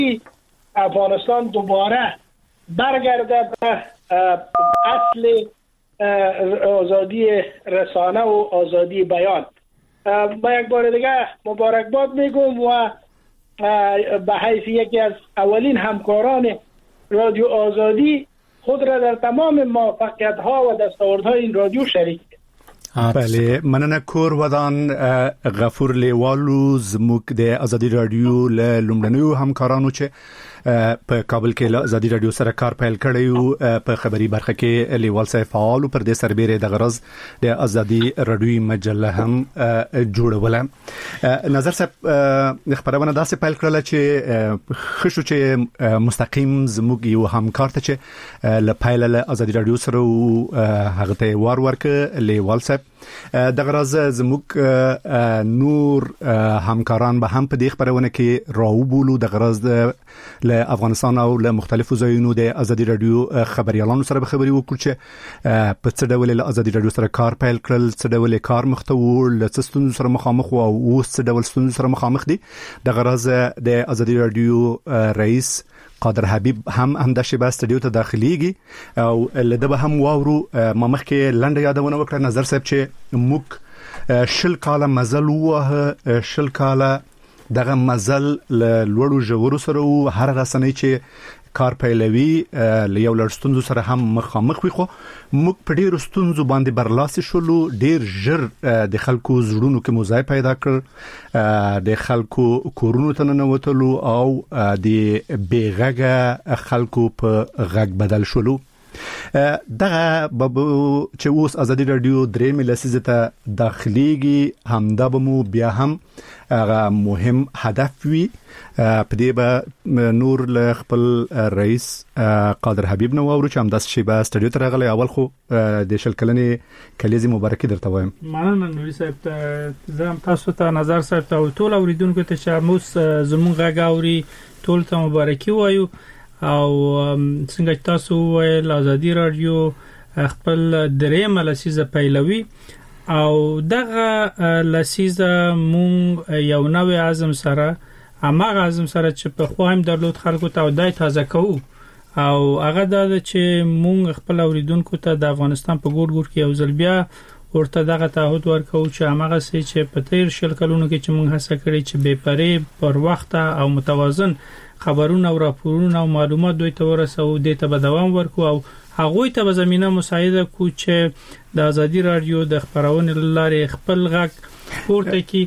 افغانستان دوباره برگرده به اصل آزادی رسانه و آزادی بیان. با یک بار دیگه مبارکباد میگم و به حیث یکی از اولین همکاران رادیو آزادی خود را در تمام موفقیت‌ها و دستاوردهای این رادیو شریک. بله، مننه کور ودان غفور لیوالو زموږ د ازادي رادیو له لومړنیو همکارانو چې په کابل کې له ازادي رادیو سره کار پیل کړی په خبري برخه کې لیوال صاحب فعال پر دې سربېره د غرض د ازادي رادیو مجله هم جوړوله. نظر صاحب خبرونه داسې پیل کړل چې خشو چې مستقیم زموږ یو همکار ته چې له پیل له ازادي رادیو سره هغه ته ورک لیوال صاحب د غرض زموږ نور همکاران به هم په دې خبرونه کې راو بولو د غرض له افغانستان او له مختلفو ځایونو د ازادي رادیو خبريالانو سره به خبري وکړو چې په څه ډول له ازادي رادیو سره کار پیل کړل، څه ډول کار مختور له څه ستونزو سره مخامخ او اوس څه ډول ستونزو سره مخامخ دي. د غرض د ازادي رادیو رئیس قادر حبیب هم د شیبه استودیو ته داخليږي او لده به هم واورو. ما مخکې لنډه یادونه وکړه نظر صاحب چې موږ شل کاله مزل وه، شل کاله دغه مزل لوړو ژورو سره هر رسنۍ چې کار پیلوي یو لړستونزو سره هم مخامخ وي، خو موږ په ډیرو ستونزو باندې برلاسي شولو. ډیر ژر د خلکو زړونو کې موضوع پیدا کړ، د خلکو کورونو ته ننوتلو او د بیغږه خلکو په غږ بدل شولو. دغه چې اوس ازادي رادیو درې ملسیزه ته داخليږي همدا به مو بیا هم هغه مهم هدف وي. په دې به نور له خپل رئیس قادر حبیب نو ورو چې هم داس شی به استودیو ته راغلی. اول خو د شل کلنې کلیزي مبارکي درته وایم. مننه نوري صاحب ته، زم تاسو ته نظر صاحب ته او ټول اوریدونکو ته چې موږ زموږ غږ اوري ټول ته مبارکي وایو. او څنګه تاسو ویل ازادي رادیو خپل درېم لسیزه پیلوي او دغه لسیزه مونږ یو نوې عزم سره هغه عزم سره چې په خوایم درلود خلکو ته دای تازه کوو او هغه دا چې مونږ خپل اوریدونکو ته د افغانستان په ګوټ ګوټ کې یو ځل بیا ورته دغه تعهد ورکوو چې هغه څه چې په تیر شل کلونو کې چې مونږ هڅه کړې چې بې پرې پر وخت او متوازن خبرونه او راپورونه او معلومات دوی ته ورسو، د ته به دوام ورکو او هغه ته به زمينه مساعده کو چې د ازادي رادیو د خبرونې لارې خپل غږ پورته کی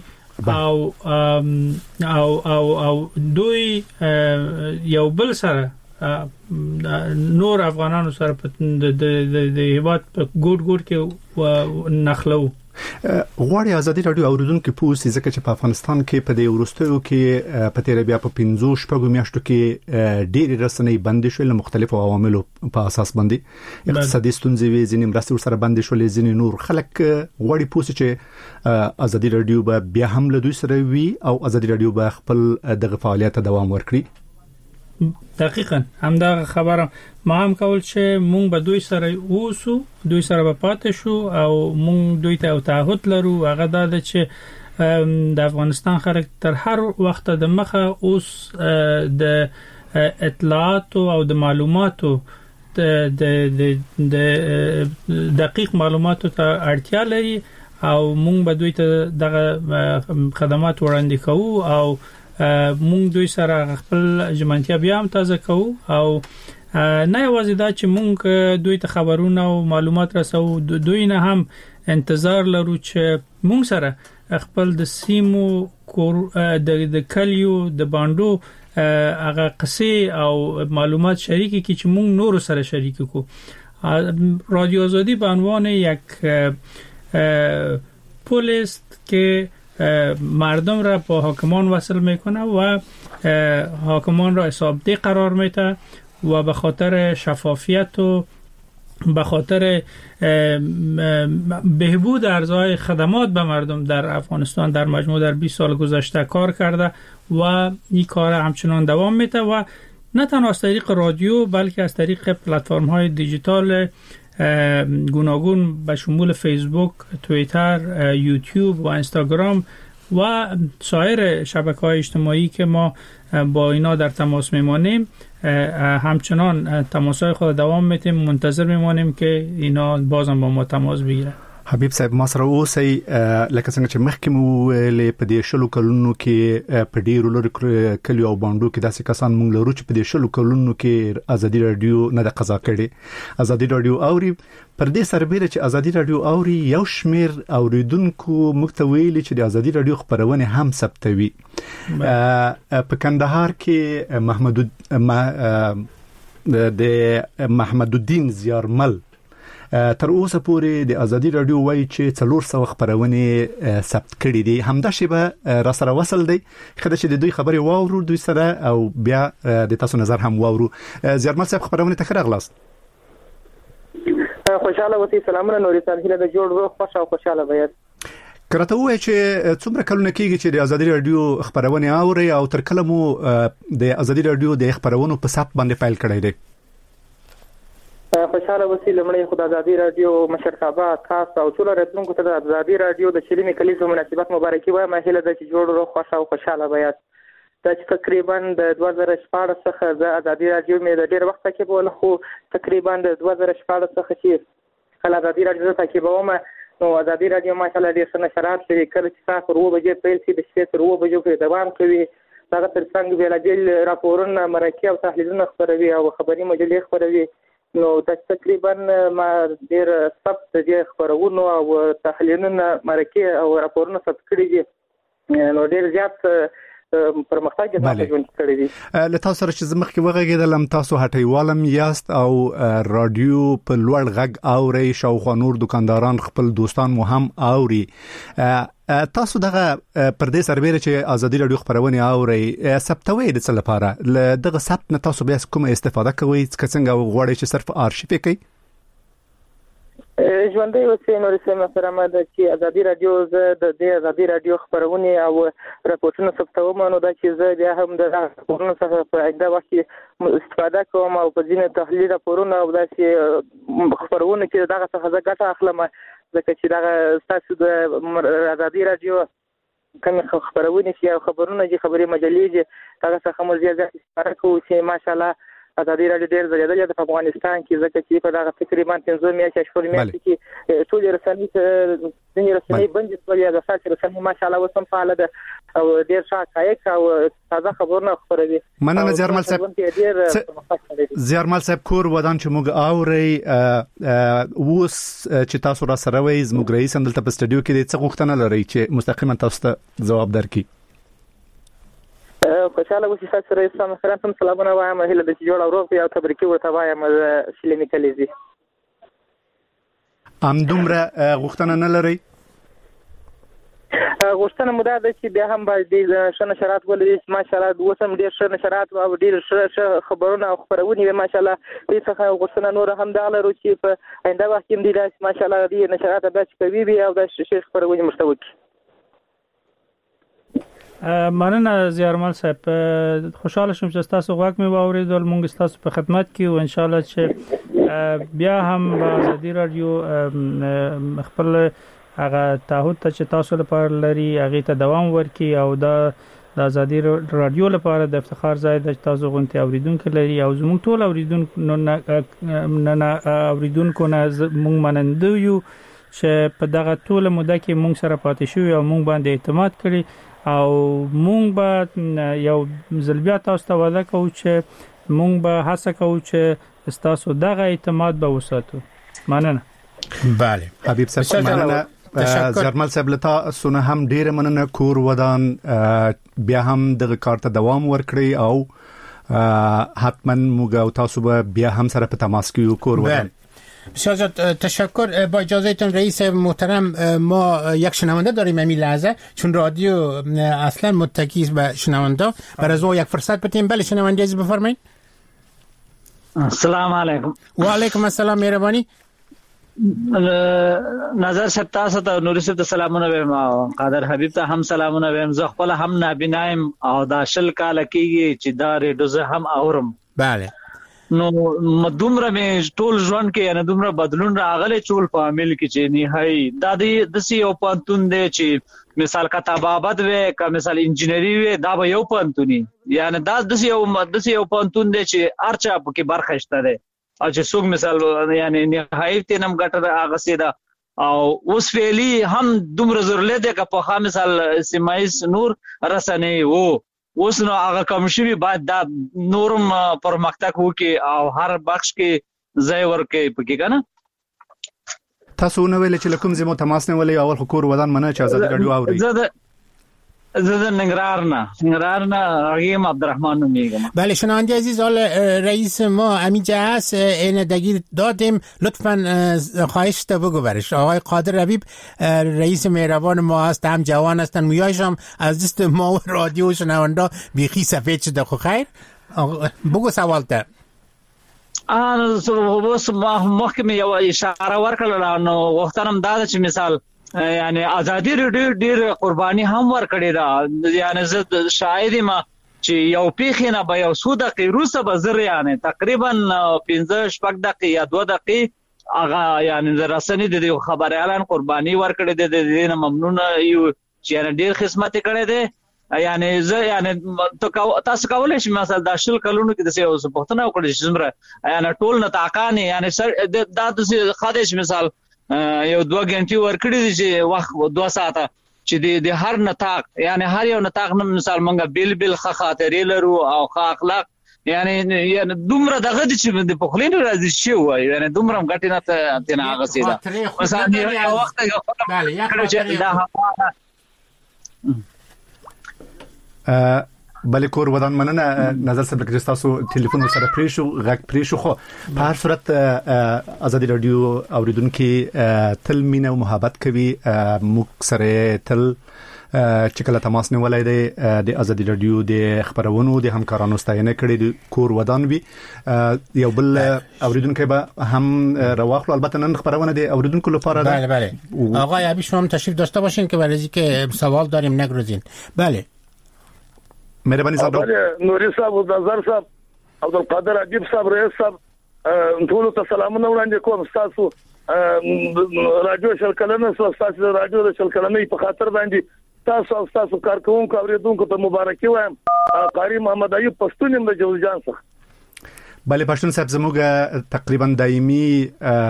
او دوی یو بل سره نور افغانانو سره د هیواد په ګوټ ګوټ کې نخلو. غواړي ازادي رادیو اوریدونکو په څه ځکه چې په افغانستان کې په دې ورستیو کې په تیر بیا په 15 شپږو میاشتو کې ډېری رسنۍ بندي شول له مختلفو عواملو په اساس باندې. اقتصادي ستونزې وې، ځینې مرستې سره بندي شول، ځینې نور خلک غواړي په څه چې ازادي رادیو به بیا هم له دوی سره وي او ازادي رادیو به خپل دغه فعالیت دوام ورکړي. دقیقاً همدا خبره ما هم کول چې مونږ به دوی سره اوسو، دوی سره به پاتې شو او مونږ دوی ته تعهد لرو. هغه دا چې د افغانستان خلک تر هر وخت د مخه اوس د اطلاعات او د معلوماتو د دقیق معلوماتو ته اړتیا لري او مونږ به دوی ته دغه خدمات وړاندې کوو او مونږ دوی سره خپل ژمنتیا بیا هم تازه کوو او نه یوازې دا چې مونږ دوی ته خبرونه او معلومات رسو، دوی نه هم انتظار لرو چې مونږ سره خپل د سیمو د کلیو د باندو هغه قصې او معلومات شریک کی چې مونږ نور سره شریک کو. رادیو آزادی به عنوان یک پولیست که مردم را با حاکمان وصل میکنه و حاکمان را حسابدهی قرار میده و به خاطر شفافیت و به خاطر بهبود ارزهای خدمات به مردم در افغانستان در مجموع در 20 سال گذشته کار کرده و این کار همچنان دوام میده و نه تنها از طریق رادیو بلکه از طریق پلتفرم های دیجیتال گوناگون به شمول فیسبوک، توییتر، یوتیوب و اینستاگرام و سایر شبکه‌های اجتماعی که ما با اینا در تماس میمانیم همچنان تماس‌های خود دوام میتیم، منتظر میمانیم که اینا بازم با ما تماس بگیرن. حبیب صاحب ما سره اوسئ لکه څنګه چې مخکې مو ویلې په دې شلو کلونو کې په ډیرو لري کلیو او باندو کې داسې کسان مونږ لرو چې په دې شلو کلونو کې ازادي رادیو نه د قضا کړي. ازادي رادیو اوري پر دې سربېره چې ازادي رادیو اوري یو شمیر اوریدونکو موږ ته ویلي چې د ازادي رادیو خبرونه هم ثبتوي. په کندهار کې محمد الدین زیارمل تر اوسه پورې د ازادي رادیو وایي چې 400 خبرونه ثبت کړي دي. همدا شی به را سره وصل دی خدای چې د دوی خبري واورو دوی سره او بیا د تاسو نظر هم واورو. زیارمل صاحب خبرونه ته راغلاست. خوشاله اوسئ. سلامونه نورستان هیله د جوړ روغ خوش او خوشاله بیات. کرته وای چې څومره کلونه کېږي چې د ازادي رادیو خبرونه اوري او تر کله مو د ازادي رادیو د خبرونو په ثبت باندې فایل کړی دی؟ خوشاله اوسئ. لمړی خدای ازادي رادیو مشرتابه تاسو او ټول راتلونکو ته د ازادي رادیو د شلمې کلیزو مناسبت مبارکي وایم. هیله ده چې جوړ روغ خوش او خوشاله بیات. دا چې تقریبا د 2014 څخه د ازادي رادیو مې د ډیر وخت کې بوله، خو تقریبا د 2014 څخه چې کله ازادي رادیو ته کې بومه نو ازادي رادیو ماشاءالله ډیر څه نشرات لري. کله چې تاسو 2 بجې پیل شي د شپې تر 2 بجو پورې دوام کوي. دا ترڅنګ بیلابیل راپورونه مرکه او تحلیلونه خبروي او خبري مجلې خبروي. نو د تقریبا ما ډیر ثبت دي خبرونه او تحلیلونه مرکه او راپورونه ثبت کړي دي. نو ډیر زیات پرمختګ د ژوند کړی دی. له تاسو سره چې زمخ کې وغږیدل تاسو هټیوالم یاست او رادیو په لوړ غږ اوري، شاوخوا نور دکانداران خپل دوستان مو هم اوري. تاسو دغه پر دې سربېره چې ازادي رادیو خبرونه اوري ثبتوي د څه لپاره؟ له دغه ثبت نه تاسو بیا کوم استفاده کوئ؟ څنګه غواړئ چې صرف آرشیف کړئ؟ ژوندۍ اوسئ. نورستان محترمه ده چې ازادي رادیو زه د دې ازادي رادیو خبرونه او راپورټونه ثبتوم. نو دا چې زه بیا هم د راپورونو څخه په آینده وخت کې استفاده کوم او په ځینې تحلیل راپورونه او داسې خبرونه چې دغه څخه زه ګټه اخلم، ځکه چې دغه تاسو د ازادي رادیو کوم خبرونه چې او خبرونه چې خبري مجلې دي دغه څخه موږ زیات استفاده کوو چې ماشاءالله ازادي رادیو ډېر ځلیدلې ده په افغانستان کې، ځکه چې په دغه تقریبا 5 میاشتې شپږ میاشتې کې ټول رسنۍ بندې شولې. د ساتي رسنۍ ماشاءالله اوس هم فعاله ده او ډېر ښه حقایق او تازه خبرونه خپروي. مننه زیارمل صاحب. زیارمل صاحب کور ودان چې موږ اوري اوس چې تاسو را سره وایي زموږ رئیس اندلته په سټډیو کې د څه غوښتنه لري چې مستقیما تاسو ته جواب درکړي؟ خوشاله اوسئ. تاسو رئیس صاحب سره سلامونه وایم. هیله ده چې جوړ او روغ او تبریکي ورته وایم شلمې کلیزي. دومره غوښتنه نه لري؟ غوښتنه مو دا ده چې بیا هم باید ښه نشرات ولري. ماشاءالله اوس هم ډېر ښه نشرات او ډېر ښه خبرونه او خپرونې ماشاءالله دې څخه غوښتنه نور هم دا لرو چې په آینده وخت کې دې ماشاءالله دې نشرات بیا کوي بیا او د ښه خپرونې مرسته وکړي. مننه زیارمل صاحب. خوشاله شوم چې تاسو غواړئ مې واوریدل. موږ تاسو په خدمت کې او ان شاء الله چې بیا هم با ازادي رادیو خپل هغه تعهد ته چې تاسو لپاره لري هغه ته دوام ورکړي او د ازادي رادیو لپاره د افتخار ځای د تاسو غونټي اوریدونکو لري او زموږ ټول اوریدونکو نه موږ مننده یو چې په دغه ټول موده کې موږ سره پاتې شو او موږ باندې اعتماد کړی او موږ به یو ځل تاسو ته وعده کوو چې موږ به هڅه کوو چې تاسو دغه اعتماد به وساتو. مننه. بله حبیب صاحب مننه. زیارمل صاحب لتا سونه هم ډیره مننه. کور ودان بیا هم دغه کار ته دوام ورکړي او حتما موږ او تاسو به بیا هم سره په تماس کې یو. کور ودان بسیار تشکر. با اجازهتون رئیس محترم ما یک شنونده داریم همین لحظه، چون رادیو اصلا متکی به شنونده بر از ما یک فرصت بدیم. بله شنونده عزیز بفرمایید. السلام علیکم. و علیکم السلام. مهربانی. نظر صاحب تاسو ته نوري صاحب ته سلامونه وایم، قادر حبیب ته هم سلامونه وایم. زه خپل هم نابینایم او دا شل کال کېږي چې دا ریډیو زه هم اورم. بله نو دومره مې ټول ژوند کې یعنی دومره بدلون راغلی ټول په عمل کې چې نهایي د دې یو پانتون دی چې مثال کتابابت وې که مثال انجینری وې دا به یو پانتونی یعنی دا د یو پانتون دی چې ارچا په کې برخه شته دی او چې څوک مثال یعنی نهایي تنم ګټه هغه سیده او اوس فعلی هم دومره ضرورت دی که په خا مثال سیمایس نور رسنۍ وو اوس نو هغه کوم شي باید دا نورم پرمختګ وکي او هر بخش کې ځای ورکړي پکې کنه تاسو نو ویل چې لکم زمو تماس نه ولې اول حکومت ودان منه چې آزاد رادیو اوري زه ننگرهار نه رحیم عبدالرحمن میگم. بله شنونده عزیز، حال رئیس ما همینجا هست، این دگیر دادیم، لطفاً خواهش تا بگو برش. آقای قادر حبیب رئیس مهربان ما هست، هم جوان هستن، مویایش هم از دست ما و رادیو شنونده بیخی سفید شده. خو خیر بگو سوال تا. بس محکم یو اشاره ورکړل نو وختنم دا چې مثال یعنی ازادي رادیو ډیر قرباني هم ورکړې ده یعنی زه شاهد ما چې یو پیښه نه به یو سود قیروسه بزر یعنی تقریبا 15 دقیقې یا 2 دقیقې هغه یعنی رسنۍ د خبر اعلان قرباني ورکړې ده د دې ممنون یو چې ډیر خدمت کړي ده یعنی زه یعنی تاسو کولای شئ مثلا د شل کلونو کې د څه پښتنه وکړي چې زمره یعنی ټول نتاقانه یعنی دا د خادش مثال یو 2 غنټې ورکړي دي چې وخت 2 ساعته چې د هر نتاق یعنی هر یو نتاق نو مثال مونږه بل خاطرې لرو او اخلاق یعنی دومره دغه چې د پخلینو راځي شي وای یعنی دومره غټ نه ته هغه سیده مثلا یو وخت بله یا بلې کور ودان مننه نظر سره کې تاسو ټلیفون سره پریشو غږ پریشو خو په هر صورت آزادي رادیو اوریدونکو تل مینه او محبت کوي موږ سره تل چې کله تماس نیولای دی د آزادي رادیو د خبرونو د همکارانو ستاینه کړي د کور ودان وي یو بل اوریدونکو به هم رواخلو البته نن خبرونه د اوریدونکو لپاره بله بله آقای ابی شما تشریف داشته باشین که برای اینکه سوال داریم نگروزین. بله مهرباني صاحب نوري صاحب نظر صاحب عبدالقادر عجیب صاحب رئیس صاحب ټول ته سلامونه وړاندې کوم. تاسو رادیو شلکلنه تاسو رادیو د شلکلنې په خاطر باندې تاسو کارکونکو اوریدونکو ته مبارکي وایم. قاری محمد ایوب پښتون هم د جوزجان څخه. بله پښتون صاحب زموږ تقریبا دایمي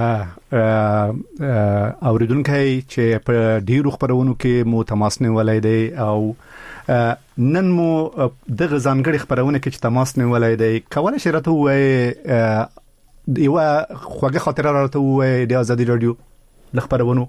اوریدونکي چې په ډیرو خبرونو کې مو تماس نیولای دی او نن مو دغه ځانګړي خبرونه کې چې تماس نیولای دی کولای شي راته وای یو خوږه خاطره راته وای د آزادي رادیو د خبرونو.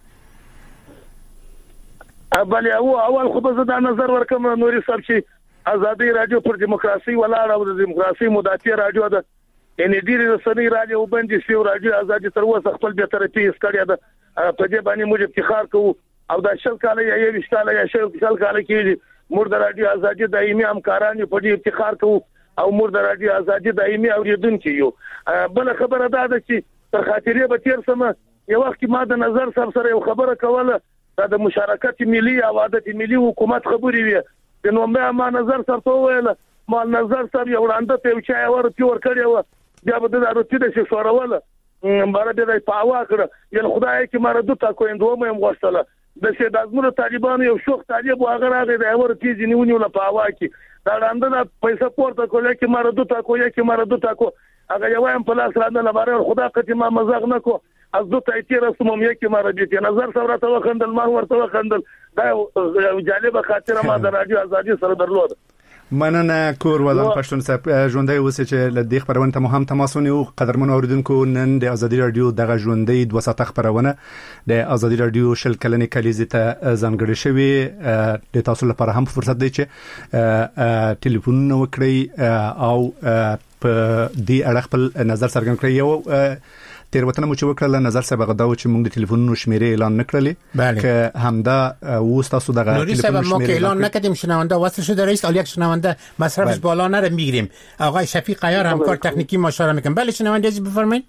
بله اول خو به زه دا نظر ورکم نوري صاحب چې آزادي رادیو پر دیموکراسي ولاړ او د دیموکراسي مدافع رادیو ده ان ډیری رسنۍ رادیو باندې سیو رادیو آزادي تر اوسه خپل به طرفي اسکړیا ده په دې باندې موږ افتخار کوو او دا شل کال یا 20 کال یا شل کال کې موږ د رادیو آزادي دایمي همکاران په دې افتخار کوو او موږ د رادیو آزادي دایمي اوریدونکو یو. بل خبره دا ده چې تر خاطرې به تیر سم یو وخت ما د نظر صاحب سره یو خبره کوله د مشارکت ملي او عادت ملي حکومت خبرې وي نو ما نظر صاحب ته ویل ما نظر صاحب یو وړاندې ته چا ورته ور کړی و بیا به د روتي د شوروله مبارک دی پاوا کړ یل خدای کې مرادو تا کویندو مې غوښتله د شه د ازمنو طالبانو یو شوخ طالب هغه راغی د اور تیز نیونیو نه پاوا کې دا وړاندې د پیسې پورته کولای کې مرادو تا کوی کې مرادو تا کو هغه یو هم په لاس راځنه لپاره خدا قتی ما مزاغ نه کو از دو تایتی رسوم یې کې مرادو ته نظر سره ته وخندل ما ورته وخندل دا جالب خاطره ما د رادیو آزادي سره درلود. مننه کور ودان پښتون صاحب ژوندۍ اوسې چې ل دې خبرونه ته هم تماسونه او قدرمن اوریدونکو نن د آزادي رادیو دغه ژوندۍ 2 ساعت خبرونه د آزادي رادیو شل کلنې کلیزې ته ځانګړې شوی د تاسو لپاره هم فرصت دی چې ټلیفون وکړئ او په دې اړه خپل نظر څرګند کړئ. یو تیروتنه مو چې وکړه نظر صاحب غدا و چې موږ د ټلیفونونو شمیرې اعلان نکړلې که همدا وستاسو دغه ټلیفون ما که اعلان نکردیم شنونده واسه شده رئیس عالی یک شنونده مصرفش بالا نره میگیریم. آقای شفیق عیار همکار تکنیکی ما اشاره میکنم. بله شنونده عزیز بفرمایید.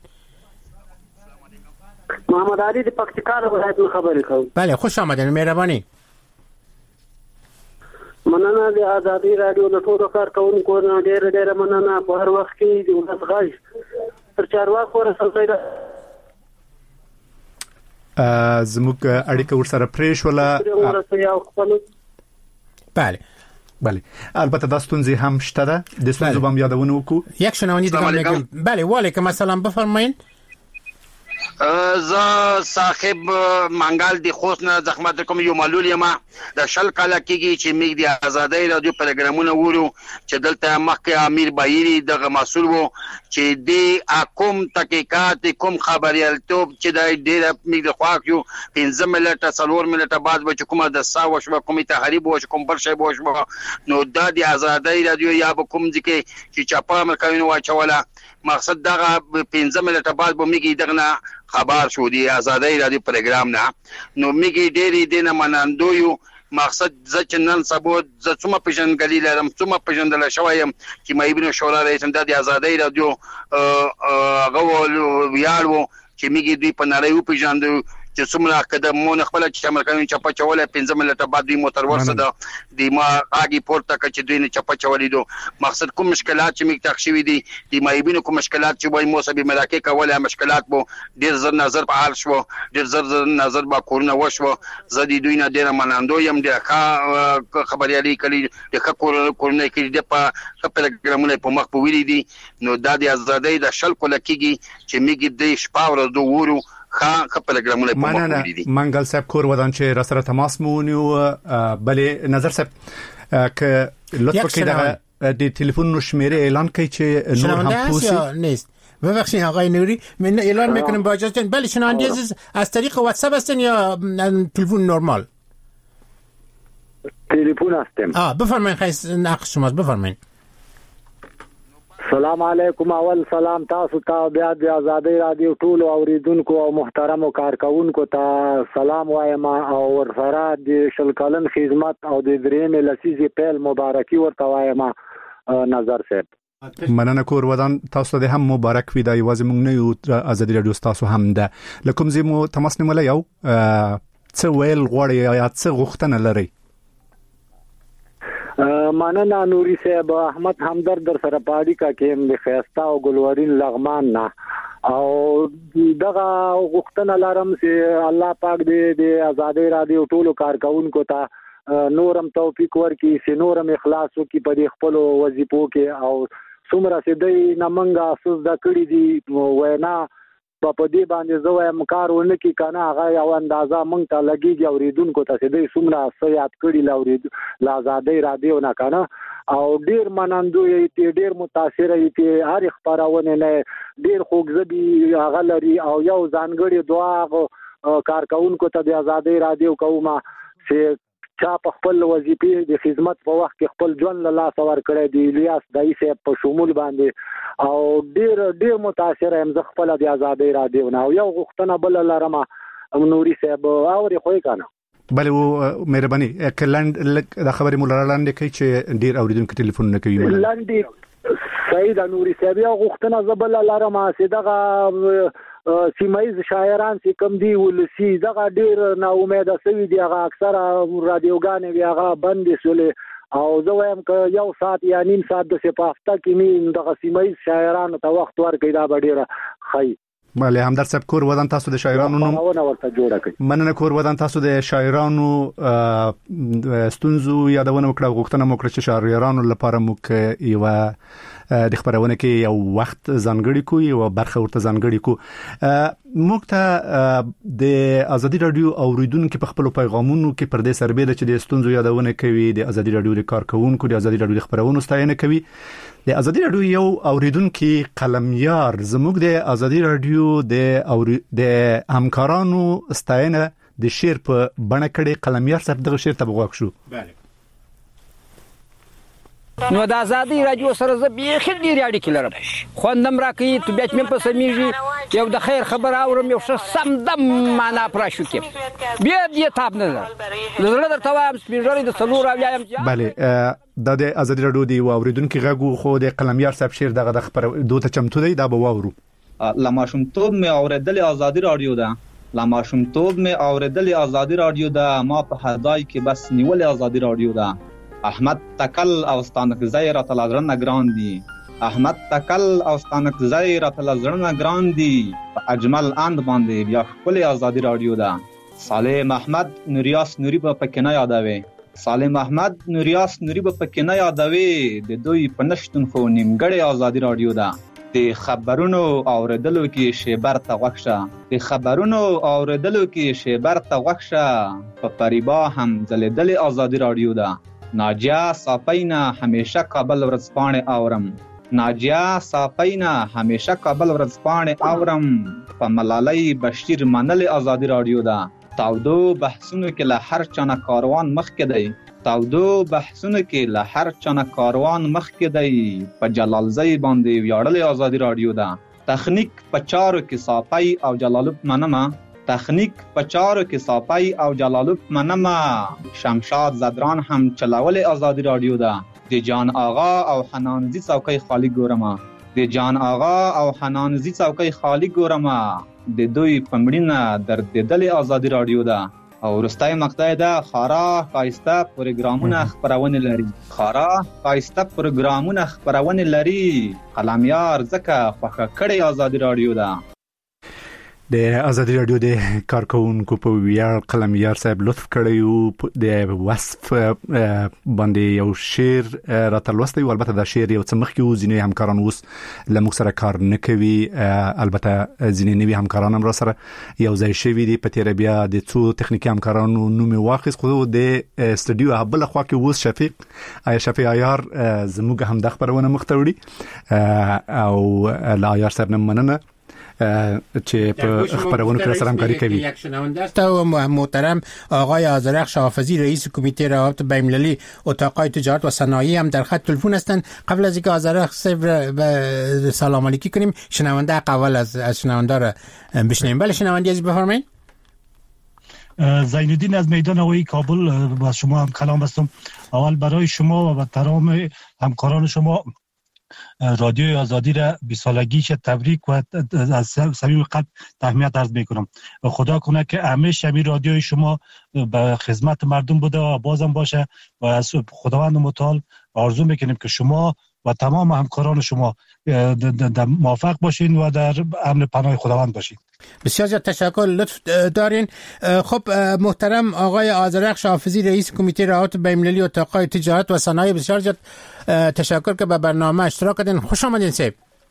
محمد علی د پکتیکا ولایت خبرې کوم. بله خوش آمدید مهربانی. مننه د ازادي رادیو د ټولو کارکونکو نه ډېر مننه. په هر وخت کې د ولس غږ تر چارواکو ورسوي. زموږ اړیکه ورسره پرې شوله. بله البته دا ستونزې هم شته ده. د ستونزو به هم یادونه وکړو. یک شنونده دیگه میگم. بله وعلیکم السلام، بفرمایید. ز صاحب منګال دی خوست نه زحمت کوم یو معلول یم د شل کاله کېږي چې میګ دی آزادۍ رادیو پروګرامونه وورو چې دلته مخکې امیر بایری دغه مسؤل وو چې دی کوم تحقیقات کوم خبريالتوب چې د ډېر میګ د خواک یو 15 منټه 4 منټه بعد به کومه د ساو شو کومه تحریب وو کوم بل شی وو نو د آزادۍ رادیو یا کوم ځکه چې چاپا مرکاینو واچوله مقصد دغه 15 منټه بعد به میګ دغه خبر شو دی آزادۍ رادیو پروګرام نه نو میګي ډېری دینه مناندو یو مقصد ځکه نن سبا ز څومره پیژنګلی لرم څومره پیژندل شویم چې مېبینو شورا رئیس د آزادۍ رادیو غوول ویاړو چې میګي دوی په نړۍ و پیژندو چې څومره قدمونه خپل چې امریکایي چپا چوله 15 منټه بعد دوی موټر ورسره د ما اگې پورته کچ دوی نه چپا چولې دو مقصد کوم مشکلات چې میګ تخشوي دي د مایبینو کوم مشکلات چې وای موسبي مراکې کوله مشکلات بو ډیر زر نظر په حال شو ډیر زر نظر با کورونه وشو زدي دوی نه ډیر مناندو يم د خبريالي کلی د کورونه کې د په پروګرامونه په مخ په ویلي دي نو د آزادۍ د شل کول کېږي چې میګ د شپاور دوورو منګل صاحب کور ودان چې را سره تماس مو ونیو بلې نظر صاحب ک لطفا کې د ټلیفون شمیره اعلان کوي چې نور هم پوسی نیست. ببخشید آقای نوری من اعلان میکنم با اجازهتون. بله شنونده عزیز از طریق واتساپ هستن یا تلفن نرمال؟ تلفن هستم. بفرمایید خیلی نقش شماست بفرمایید. سلام علیکم. اول سلام تاسو ته بیا د آزادۍ رادیو ټول اوریدونکو او محترمو کارکونکو ته سلام وایم او ورسره د شل کلن خدمت او د درېمې لسیزې پیل مبارکي ورته وایم نظر صاحب. مننه کور ودان تاسو ته هم مبارک وي. دا یوازې موږ نه یو آزادۍ رادیو تاسو هم ده. لکم زمو تماس نیولای یو څه ویل غواړي یا څه غوښتنه لري؟ مننه نوري صاحب. احمد همدرد در سره پاړی کا کې د خيستا او ګلورین لغمان نه او دغه غوښتنه لرم چې الله پاک دې د آزادۍ رادیو ټولو کارکونکو ته نورم توفیق ورکړي چې نورم اخلاص وکړي په خپل وظیفو کې او څومره چې دوی نمنګ اساس د کړی دي وینا په دې باندې زوې مکار ونکي کنه هغه یو اندازا مونږ ته لګيږي اوریدونکو ته چې دوی څومره سیات کړي لورید آزادۍ رادیو نه کنه او ډیر منندو یې ډیر متاثر یې هر خبرونه نه ډیر خوږزبي هغه لري او یو ځانګړي دعا کارکونکو ته د آزادۍ رادیو کومه چې چا په خپل وظیفې د خدمت په وخت کې خپل ژوند له لاس ور کړی دی الیاس دای صاحب په شمول باندې او ډیر متاثر یم زه خپل د آزادۍ رادیو نه او یو غوښتنه بل لرم نوري صاحب اوري خو کنه بله و مهرباني کلند د خبرې مولا لاندې کوي چې ډیر اوریدونکو ټلیفون نه کوي لاندې سید نوري صاحب یو غوښتنه زبل لرم چې دغه سیمایز شاعران چې کم دی ولسی دغه ډیر نا امید سوي دی هغه اکثره رادیوګانې وی هغه بندې سولې او زه وایم ک یو ساعت یا نیم ساعت د سپافته کې می دغه سیمایز شاعرانو ته وخت ورکړي دا ډیره خی. بله همدرد صاحب کور ودان تاسو د شاعرانو مننه کور ودان تاسو د شاعرانو ستونزو یادونه وکړه غوښتنه مو کړه چې شاعرانو لپاره مو یو د خبرونه کې یو وخت ځانګړی کو یو برخه ورته ځانګړی کو موږ ته د آزادۍ رادیو اوریدونکو په خپل پیغامونو کې پر دې سربېره چې د ستونزو یادونه کوي د آزادۍ رادیو د کارکونکو د آزادۍ رادیو د خبرونو ستاینه کوي. د آزادۍ رادیو یو اوریدونکو قلمیار زموږ د آزادۍ رادیو د همکارانو ستاینه د شعر په بڼه کړي. قلمیار صاحب دغه شعر ته وغوښ شو. بله نو د آزادۍ رادیو سره زه بیخي ډېرې اړیکې لرم. خوندم راکوي طبیعت مې پسمیږي یو د خیر خبر اورم یو ښه سمدم معنا پراشو کې بیا دې تاب نه ده زړه درته وایم سپېژلې د څلور اولیایم. بله د آزادۍ رادیو دی اوریدونکو غږو خو د قلمیار صاحب شعر دغه د خبر دوته چمتو دی دا به واورو. لماشومتوب مې اوریدلې آزادۍ رادیو ده لماشومتوب مې اوریدلې آزادۍ رادیو ده ما په هداي کې بس نیولې آزادۍ رادیو ده احمد تکل او ستانک زیر تلازرن ګران دي احمد تکل او ستانک زیر تلازرن ګران دي اجمل اند باندې بیا خپل ازادي رادیو ده صالح محمد نوریاس نوری په پکې نه یادوي صالح محمد نوریاس نوری په پکې نه یادوي د دوی په نشتون خو نیمګړی ازادي رادیو ده د خبرونو اوریدلو کې شیبر ته وښه د خبرونو اوریدلو کې شیبر ته وښه په پریبا هم ځلېدلې ازادي رادیو ده ناجیه صافینا همیشه کابل ورځپاڼې اورم ناجیه صافینا همیشه کابل ورځپاڼې اورم په ملالۍ بشیر منلې ازادي رادیو ده تاودو بحثونو کې له هر چانه کاروان مخکې دی تاودو بحثونو کې له هر چانه کاروان مخکې دی په جلالزی باندې ویاړلې ازادي رادیو ده تخنیک په چارو کې صافی او جلالوب منمه تخنیک په چارو کې صافی او جلالوب منمه شمشاد زدران هم چلولې ازادي رادیو ده د جان آغا او حنانزی څوکۍ خالی ګورمه د جان آغا او حنانزی څوکۍ خالی ګورمه د دوی په مړینه دردېدلې ازادي رادیو ده او وروستی مقطع ده خورا ښایسته پروګرامونه خپرونې لري خورا ښایسته پروګرامونه خپرونې لري قلمیار ځکه خوښه کړې ازادي رادیو ده د ازادي رادیو د کارکونکو په ویاړ قلمیار صاحب لطف کړی د وصف باندې یو شعر راته لوستی او البته دا شعر یو څه مخکې و ځینې همکاران اوس له موږ سره کار نه کوي البته ځینې نوي همکاران هم را سره یو ځای شوي دي په تیره بیا د څو تخنیکي همکارانو نوم یې واخیست خو د استودیو بله خوا کې اوس شفیق عیار زموږ همدا خپرونه مخ ته وړي او له عیار صاحب نه مننه چې په خبرونو کې سره همکاري کوي. یک شنونده است و محترم آقای آذرخش حافظی رئیس کمیته روابط بین‌المللی اتاق‌های تجارت و صنایع هم در خط تلفن هستند. قبل از اینکه آذرخش صاحب سلام علیکی کنیم شنونده اول از شنونده را بشنویم. بله شنونده عزیز بفرمایید. زینالدین از میدان هوایی کابل با شما هم کلام هستم. اول برای شما و تمام همکاران شما رادیوی آزادی را 20 سالگیش تبریک و از صمیم قلب تهنیت عرض میکنم و خدا کنه که همیشه همین رادیوی شما به خدمت مردم بوده و بازم باشه و از خداوند متعال آرزو میکنیم که شما و تمام همکاران شما موفق باشین و در امن پناه خداوند باشین. بسیار زیاد تشکر، لطف دارین. خب محترم آقای آذرخش حافظی رئیس کمیته روابط بین‌المللی اتاق‌های تجارت و صنایع، بسیار زیاد تشکر که به برنامه اشتراک کردین. خوش آمدین صاحب.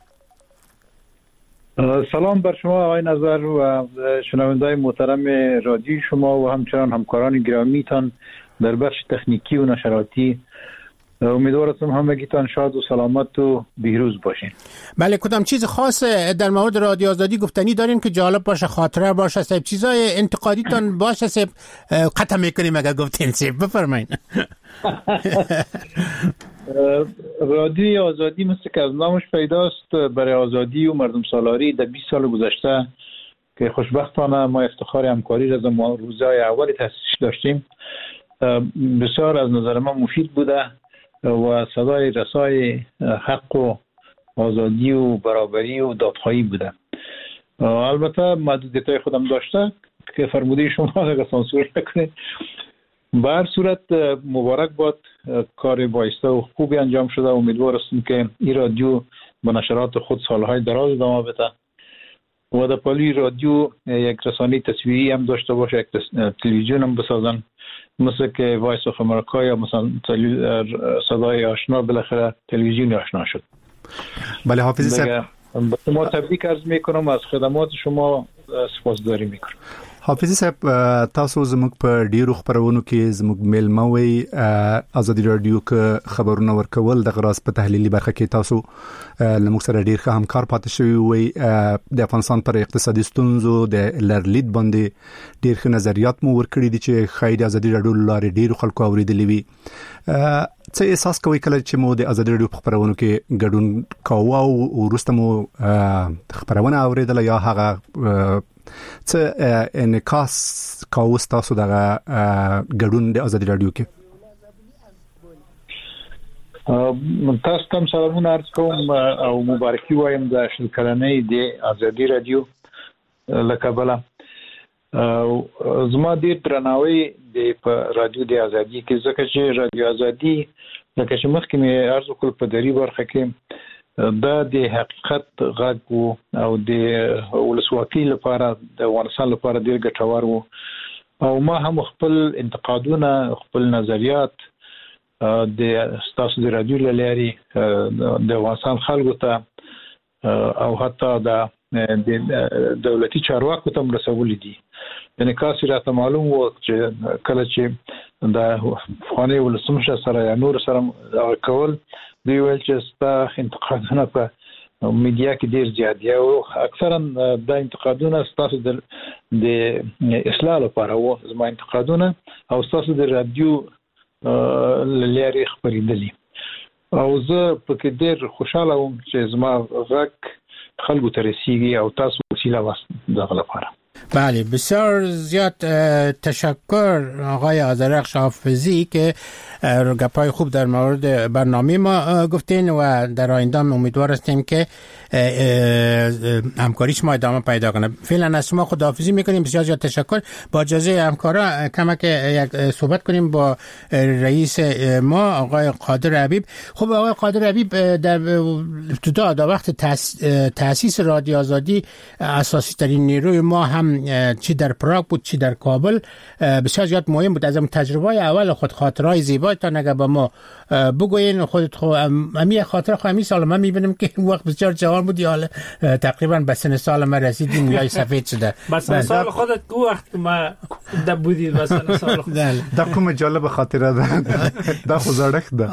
سلام بر شما آقای نظر و شنونده‌های محترم رادیو شما و همچنان همکاران گرامیتان در بخش تکنیکی و نشراتی. امیدوار هستم همگیتان شاد و سلامت و بهروز باشین. بله، کدام چیز خاص در مورد رادیو آزادی گفتنی دارین که جالب باشه، خاطره باشه صاحب؟ چیزای انتقادیتان باشه صاحب؟ قطع میکنیم اگر گفتین صاحب، بفرمایید. رادیو آزادی مثل که از نامش پیداست برای آزادی و مردم سالاری در 20 سال گذشته که خوشبختانه ما افتخار همکاری را از روزهای اول تأسیسش داشتیم بسیار از نظر من مفید بوده و صدای رسای حق و آزادی و برابری و دادخواهی بوده. البته محدودیت‌های خودم داشته که فرموده شما اگر سانسور نکنید. به هر صورت مبارک باد، کار بایسته و خوبی انجام شده. امیدوار هستم که این رادیو با نشرات خود سالهای دراز ادامه بده و در پالی رادیو یک رسانه تصویری هم داشته باشه، یک تلویزیون هم بسازن مثل که وایس آف امریکا یا مثلا صدای آشنا بالاخره تلویزیون آشنا شد. بله حافظی صاحب، ما تبریک عرض میکنم، از خدمات شما سپاسگزاری میکنم. حافظی صاحب، تاسو زموږ په ډیرو خبرونو کې زموږ میلمه وي ازادي رادیو کې خبرونه ورکول د غراس په تحلیلي برخه کې تاسو لموږ سره ډیر ښه همکار پاتې شوی وي. د افغانستان پر اقتصادي ستونزو د لرلید باندې ډیر ښه نظریات مو ورکړي دي چې خیر ازادي رادیو لاره ډیر خلکو اوریدلې وي. څه احساس کوي کله چې مو د ازادي رادیو په خبرونو کې ګډون کاوه او وروسته مو خبرونه اوریدل یا هغه څه انعکاس کاوه تاسو دغه ګډون د ازادي رادیو کې؟ تاسو ته سلامونه عرض کوم او مبارکي وایم د شل کلنۍ د ازادي رادیو له کبله. زما ډیر درناوی د رادیو د ازادي کې ځکه چې رادیو ازادي لکه چې مخکې مې عرض وکړ په دری برخه کې دا د حقیقت غږ او د ولسواکۍ لپاره د افغانستان لپاره ډیر ګټور وو او ما هم خپل انتقادونه خپل نظریات د تاسو د رادیو لارې د افغانستان خلکو ته او حتی د دولتي چارواکو ته رسولي دي. یعنی کاسي راته معلوم وو چې کله چې د افغاني ولسمشر سره یا نور سره کول دی ویل چې ستا انتقادونه په میډیا کې ډیر زیات دي او اکثرا د انتقادونه تاسو د اصلاح لپاره وو زما انتقادونه او تاسو د رادیو لارې خبرېدلې او زه پکې ډیر خوشاله وم چې زما غږ خلکو ته رسیږي او تاسو وسیله واسه دغه لپاره. بله بسیار زیاد تشکر آقای آذرخش حافظی که گپای خوب در مورد برنامه ما گفتین و در آینده امیدوار هستیم که همکاریش ما ادامه پیدا کنه. فعلا از شما خداحافظی میکنیم. بسیار زیاد تشکر. با اجازه همکارا کمک یک صحبت کنیم با رئیس ما آقای قادر حبیب. خب آقای قادر حبیب در ابتدا در وقت تأسیس رادیو آزادی اساسی ترین نیروی ما هم چی در پراگ بود چی در کابل بسیار زیاد مهم بود. از اون تجربه اول خود خاطرهای زیبایتان اگر با ما بگوین خودت امی خاطره خو امی سال من میبینم که وقت بسیار جوان بودی حالا تقریبا به سن سال ما رسیدیم یا سفید شده. به سن سال خودت کو وقت ما دب بودی به سن سال دا کوم جالب خاطره ده خزارک ده.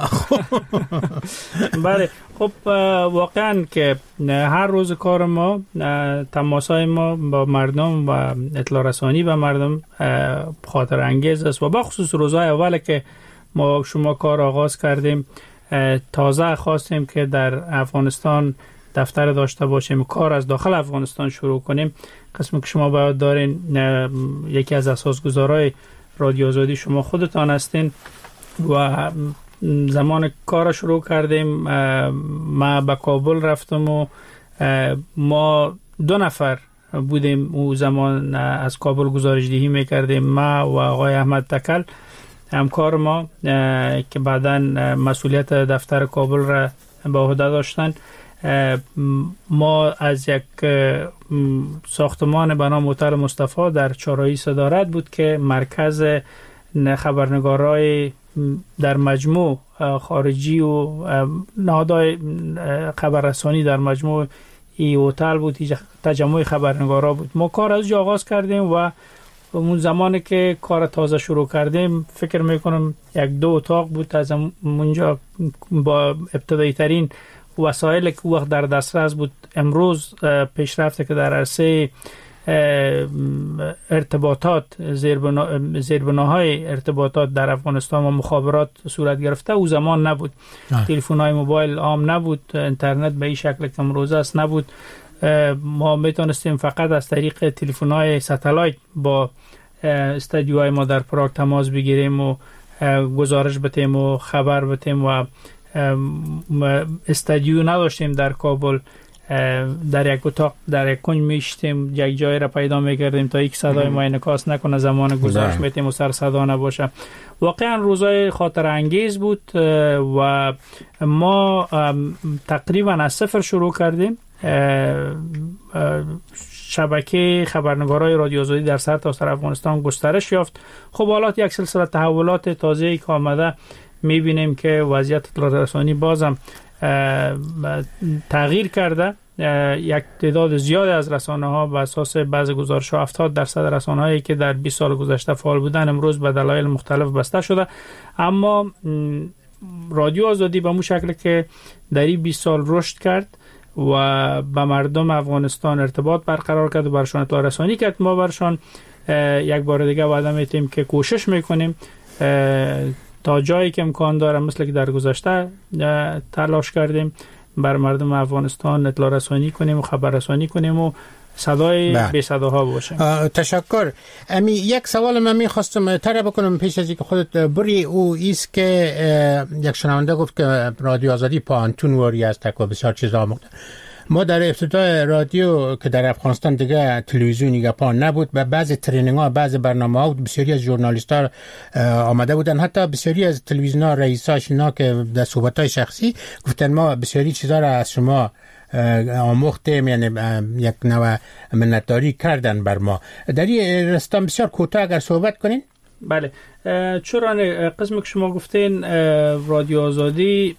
بله خب واقعا که هر روز کار ما تماسای ما با مردم و اطلاع رسانی به مردم خاطر انگیز است و با خصوص روزهای اول که ما شما کار آغاز کردیم تازه خواستیم که در افغانستان دفتر داشته باشیم کار از داخل افغانستان شروع کنیم. قسمی که شما باید دارین یکی از اساسگزارای رادیو آزادی شما خودتان هستین و زمان کار شروع کردیم ما به کابل رفتم و ما 2 نفر بودیم او زمان از کابل گزارشدهی میکردیم ما و آقای احمد تکل همکار ما که بعداً مسئولیت دفتر کابل را به عهده داشتن. ما از یک ساختمان به نام هتل مصطفی در چهارراهی صدارت بود که مرکز خبرنگارای در مجموع خارجی و نهادهای خبررسانی در مجموع ای هتل بود، تجمع خبرنگارا بود. ما کار از جا آغاز کردیم و اون زمانی که کار تازه شروع کردیم فکر میکنم 1-2 اتاق بود. از اونجا با ابتدایی ترین وسایل که وقت در دسترس بود امروز پیشرفته که در عرصه ارتباطات زیربناهای ارتباطات در افغانستان و مخابرات صورت گرفته او زمان نبود. تلفن‌های موبایل عام نبود، اینترنت به این شکل که امروز است نبود. ما میتونستیم فقط از طریق تلفن‌های ستلایت با استودیوهای ما در پراگ تماس بگیریم و گزارش بدیم و خبر بدیم و استودیو نداشتیم در کابل. در یک اتاق در یک کنج میشتیم، یک جایی را پیدا میکردیم تا یک صدای ما انعکاس نکنه، زمان گزارش میتیم و سر صدا نباشه. واقعا روزای خاطر انگیز بود و ما تقریبا از صفر شروع کردیم. شبکه خبرنگارای رادیو آزادی در سرتاسر افغانستان گسترش یافت. خب حالا یک سلسله تحولات تازه‌ای که آمده میبینیم که وضعیت اطلاع رسانی بازم تغییر کرده. یک تعداد زیاد از رسانه‌ها بر اساس بعض گزارش‌ها 70% رسانه‌هایی که در 20 سال گذشته فعال بودن امروز به دلایل مختلف بسته شده. اما رادیو آزادی به مو شکل که در این 20 سال رشد کرد و به مردم افغانستان ارتباط برقرار کرد و برشان اطلاع رسانی کرد. ما برشان یک بار دیگه وعده می‌دیم که کوشش می‌کنیم تا جایی که امکان داره مثل که در گذشته تلاش کردیم بر مردم افغانستان اطلاع رسانی کنیم و خبر رسانی کنیم و صدای بی صداها باشه. تشکر. امی یک سوال من می‌خواستم طرح بکنم پیش از اینکه خودت بری او ایست که یک شنونده گفت که رادیو آزادی پانتون واری است و بسیار چیزا آموخته. ما در ابتدای رادیو که در افغانستان دیگه تلویزیونی گپا نبود و بعضی ترینینگ ها بعضی برنامه‌ها بسیاری از ژورنالیست‌ها آمده بودن، حتی بسیاری از تلویزیون‌ها رئیساش اینا که در صحبت‌های شخصی گفتن ما بسیاری چیزا را از شما آموختیم، یعنی یک نوع منتداری کردن بر ما. در این رستم بسیار کوتاه اگر صحبت کنین. بله، چرا قسمی که شما گفتین رادیو آزادی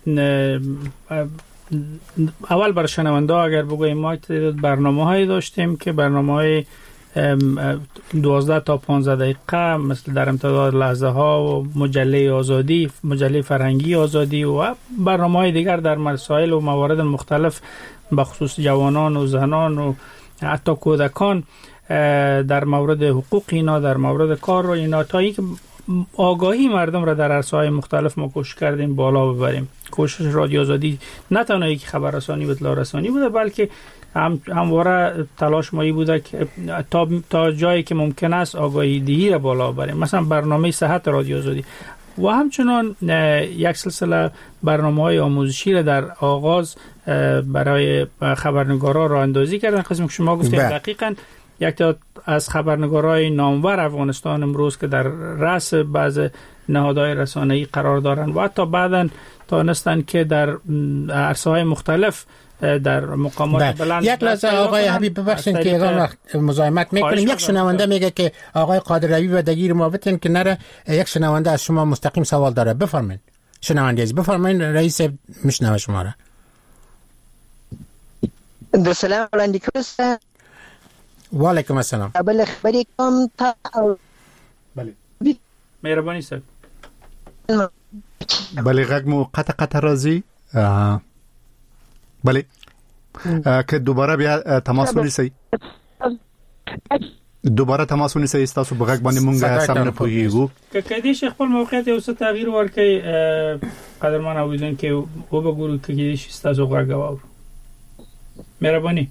اول برای شنونده اگر بگویم ما برنامه هایی داشتیم که برنامه های 12 تا 15 دقیقه مثل در امتداد لحظه ها و مجله آزادی، مجله فرهنگی آزادی و برنامه های دیگر در مسائل و موارد مختلف به خصوص جوانان و زنان و حتی کودکان در مورد حقوق اینا، در مورد کار و اینا، تا اینکه آگاهی مردم را در عرصه‌های مختلف ما کوشش کردیم بالا ببریم. کوشش رادیو آزادی نه تنها یک خبررسانی و اطلاع رسانی بوده، بلکه همواره تلاش مایی بوده که تا جایی که ممکن است آگاهی دهی را بالا ببریم. مثلا برنامه صحت رادیو آزادی و همچنان یک سلسله برنامه‌های آموزشی را در آغاز برای خبرنگارا راه اندازی کردن. قسمی که شما گفتید دقیقاً یک تا از خبرنگارای نامور افغانستان امروز که در رأس بعض نهادهای رسانه‌ای قرار دارند و حتی بعداً تانستن که در عرصه‌های مختلف در مقامات بلند. یک لحظه آقای حبیب ببخشید که اقام مزاحمت میکنیم. یک شنونده میگه که آقای قادروی و دگیر ما بتین که نره، یک شنونده از شما مستقیم سوال داره. بفرمایید شنونده عزیز، بفرمایید رئیس میشنوه شما را. د سلام وړاندې و علیکم السلام. بل خبرې کوم ته. بله مهرباني صاحب. بله غږ مو قطع راځي. بله که دوباره بیا تماس ونیسئ، دوباره تماس ونیسئ، تاسو په غږ باندې مونږه سم نه پوهیږو. که کدي شیخ خپل موقعیت یو څه تغییر ورکړي قدرمن اوریدونکو او وګورو که کدي شي تاسو غږ واورو. مهرباني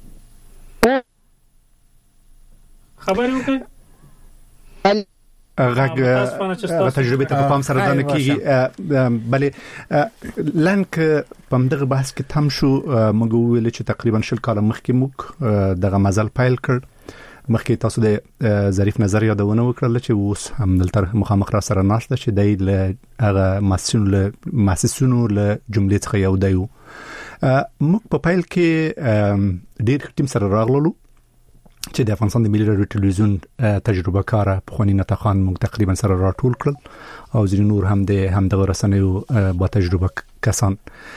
خبرې وکړئ. غږ تجربه ته په پام سره دانه کیږي. بله لنک په دغه بحث کې تم شو. موږ ویل چې تقریبا 10 کال مخکې موږ دغه مزل پیل کړ. مخکې تاسو د ظریف نظر یادونه وکړل چې اوس هم دلته مخامخ را سره ناشته چې د هغه مؤسسونو له جملې څخه یو دی. موږ په پیل کې ډېر ټیم سره راغلو چې د افغانستان د ملي رادیو ټلویزیون تجربه کار پخوانی نتخان موږ تقریبا سره راټول کړل او ځینې نور هم د همدغه رسنیو با تجربه کسان.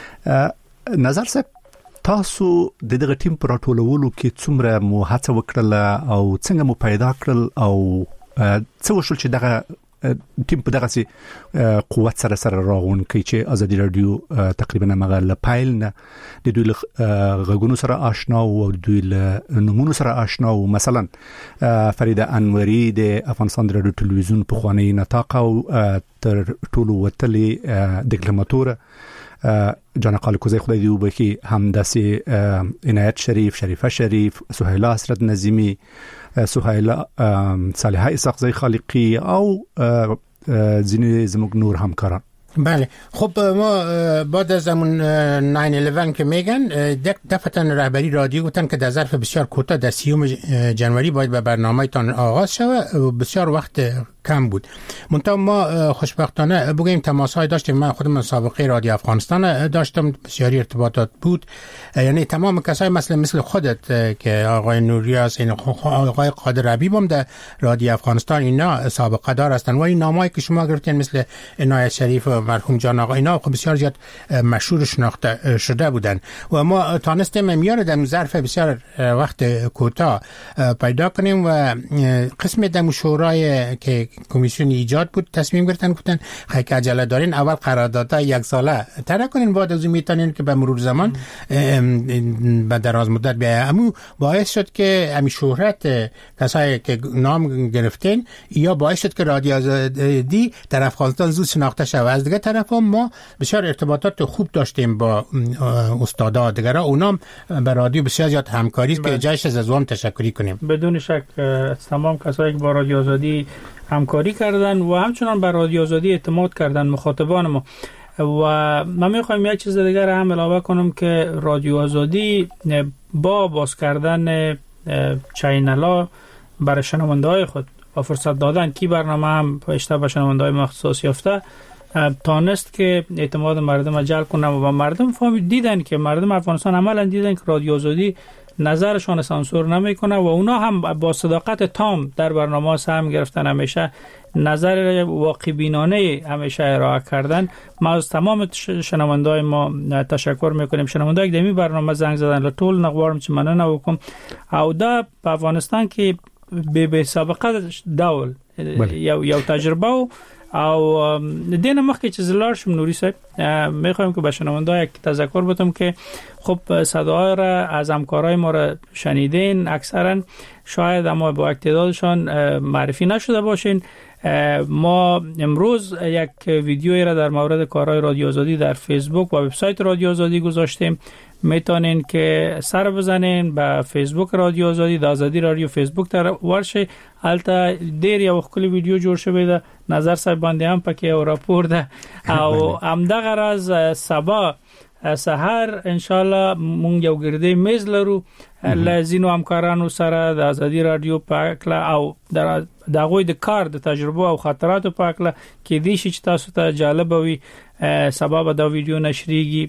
نظر صاحب تاسو د دغه ټیم پر راټولولو کې څومره مو هڅه وکړل او څنګه مو پیدا کړل او څه وشول چې دغه ټیم په دغه سي قوت سره راغون کوي چې ازادي رادیو تقریبا مغه له پایل نه د دوی غږونو سره آشنا او دوی له نمونه سره آشنا او مثلا فریده انوری د افغانستان رادیو ټلویزیون په خوانی نطاق او تر ټولو وتلی ډیپلوماټور جانا قالکوزی خدای دی وبکی همداسي عنایت شریف، شریفه شریف، سهیلا اسرت نظیمی، سهیلا صالحه اسحاقزی خالقی او ځینې زموږ نور همکاران. بله خب ما بعد از همون 9/11 که میگن دفعتا رهبری رادیو گفتن که در ظرف بسیار کوتاه در 30 جنوری باید به برنامه‌تان آغاز شود و بسیار وقت کم بود. منتها ما خوشبختانه بگیم تماس‌های داشتیم. من خودم سابقه رادیو افغانستان داشتم، بسیاری ارتباطات بود. یعنی تمام کسای مثل خودت که آقای نوریاس، این آقای قادر حبیب هم در رادیو افغانستان اینا سابقه دار هستن و این نامایی که شما گرفتین مثل عنایت شریف و مرحوم جان آقا اینا بسیار زیاد مشهور شناخته شده بودن و ما تانستیم میاره در ظرف بسیار وقت کوتاه پیدا کنیم و قسم دم شورای که کمیسیون ایجاد بود تصمیم گرفتن گفتن خیلی عجله دارین اول قراردادها 1 ساله طرح کنین بعد از میتونین که به مرور زمان به دراز مدت بیاید. اما باعث شد که همین شهرت کسایی که نام گرفتین یا باعث شد که رادیو آزادی در افغانستان زود شناخته شود. از دیگه طرف ما بسیار ارتباطات خوب داشتیم با استادا دیگرها، اونام به رادیو بسیار زیاد همکاری که جایش از هم تشکری کنیم. بدون شک تمام کسایی که با رادیو آزادی همکاری کردن و همچنان بر رادیو آزادی اعتماد کردن مخاطبان ما. و من میخوایم یک چیز دیگر هم علاوه کنم که رادیو آزادی با باز کردن چینل‌ها برای شنونده‌های خود و فرصت دادن کی برنامه هم بیشتر به شنونده‌های اختصاص یافته تانست که اعتماد مردم جلب کنه و مردم دیدن که مردم افغانستان عملاً دیدن که رادیو آزادی نظرشان سانسور نمیکنه و اونا هم با صداقت تام در برنامه سهم گرفتن، همیشه نظر واقع بینانه همیشه ارائه کردن. ما از تمام شنوندای ما تشکر میکنیم. شنوندای دمی برنامه زنگ زدن لطول نغوارم چې مننه وکم او دا په افغانستان کې به سابقه ډول یو تجربه او دینه مخکې چې زلار شم نوری صاحب میخوایم که به شنونده‌ها یک تذکر بدم که خب صداها را از همکارای ما را شنیدین، اکثرا شاید اما با اقتدارشان معرفی نشده باشین. ما امروز یک ویدیویی را در مورد کارهای رادیو آزادی در فیسبوک و وبسایت رادیو آزادی گذاشتیم. میتونین که سر بزنین به فیسبوک رادیو آزادی، د آزادی رادیو فیسبوک ته ورشي. البته ډیر یو خپل ویډیو جوړ شوی ده، نظر صاحب باندې هم پکې او راپور ده او همدغه راز سبا سحر ان شاء الله مونږ یو ګردې میز لرو لازینو همکارانو سره د آزادی رادیو پاکله او دغه د کار د تجربه او خاطراتو پاکله کې دي چې تاسو ته جالب وي. سبب دا ویډیو نشریږي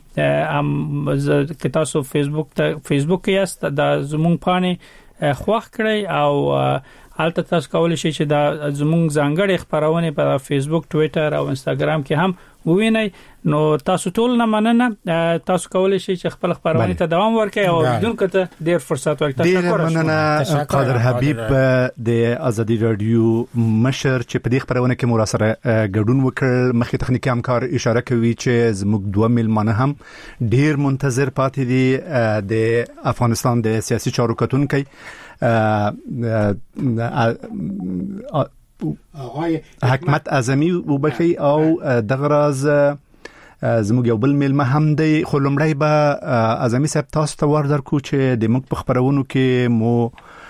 که تاسو فیسبوک کې یاست د زمون پانه خوښ کړئ او البته تاسو کولی شئ چې د زمون ځانګړي خبرونه په فیسبوک، ټوئیټر او انستګرام کې هم ووینئ. نو تاسو ټول نه مننه، تاسو کولی شئ چې خپل خبرونه ته دوام ورکړئ او بدون کته ډیر فرصت ورکړئ. تشکر مننه قادر حبیب د آزادی رادیو مشر چې په دې خبرونه کې مو سره ګډون وکړ. مخکې تخنیکی همکار اشاره کوي چې زموږ دوه میلمانه هم ډیر منتظر پاتې دي د افغانستان د سیاسي چارو کتونکي حکمت اعظمی وبخي او دغراز زموږ یو بل میلمه هم دی. خو لمړی به اعظمی صاحب تاسو ته ور درکو چې د موږ په خبرونو کې مو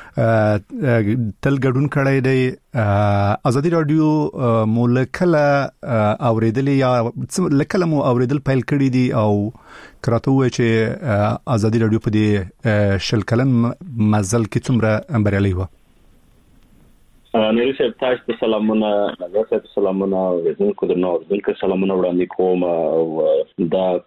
تل ګډون کړی دی. آزادی رادیو مو لکله اوریدل یا لکله مو اوریدل پیل کړی دی او کراته و چې آزادی رادیو په دې شل کلن مزل کې څومره بریالي و. نوري صاحب تاسو ته سلامونه، نظر صاحب سلامونه، ورزونکو د نور دلته سلامونه وړاندې کوم او دا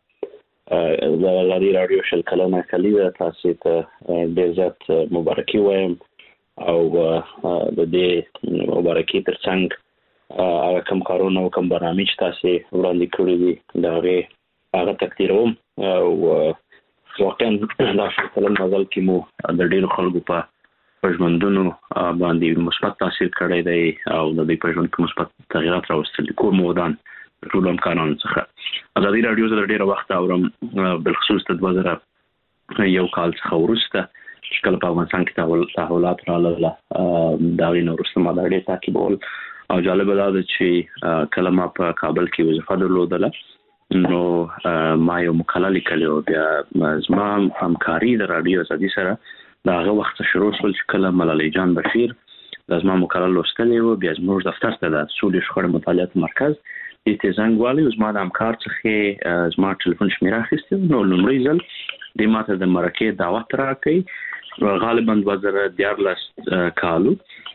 آزادی رادیو شل کلنه کلیده تاسو ته ډیر زیات مبارکي وایم او د دې مبارکي ترڅنګ هغه کوم کارونه او کوم برنامج تاسو وړاندې کړی دي هغه تقدیروم او واقعا دا شل کلن مزل کې مو د ډیرو خلکو په پژمندونو باندې مثبت تاثیر کړی دی او د دې پژمند کې مثبت تغیرات راوستل کوم مودان ټول امکانات څخه آزادی رادیو زه ډیره وخت اورم بالخصوص د 2001 کال څخه ورسته چې کله په افغانستان کې تحولات راغله دا وینو ورسته ما ډیره تعقیبول او جالب ده چې کله ما په کابل کې وظیفه درلودله نو ما یو مقاله لیکله بیا زما همکاري د رادیو آزادی سره دا هغه وخت شروع شول چې کله ملالۍ جان بشیر د زما مقاله لوستلې و. بیا زموږ دفتر ته د سولې شخړې مطالعات مرکز دې څنګه والی زما د همکار څخه زما ټلیفون شمیره اخیسته. نو لومړی ځل د ماته د مرکې دعوت راکړي غالبا 2014 کالو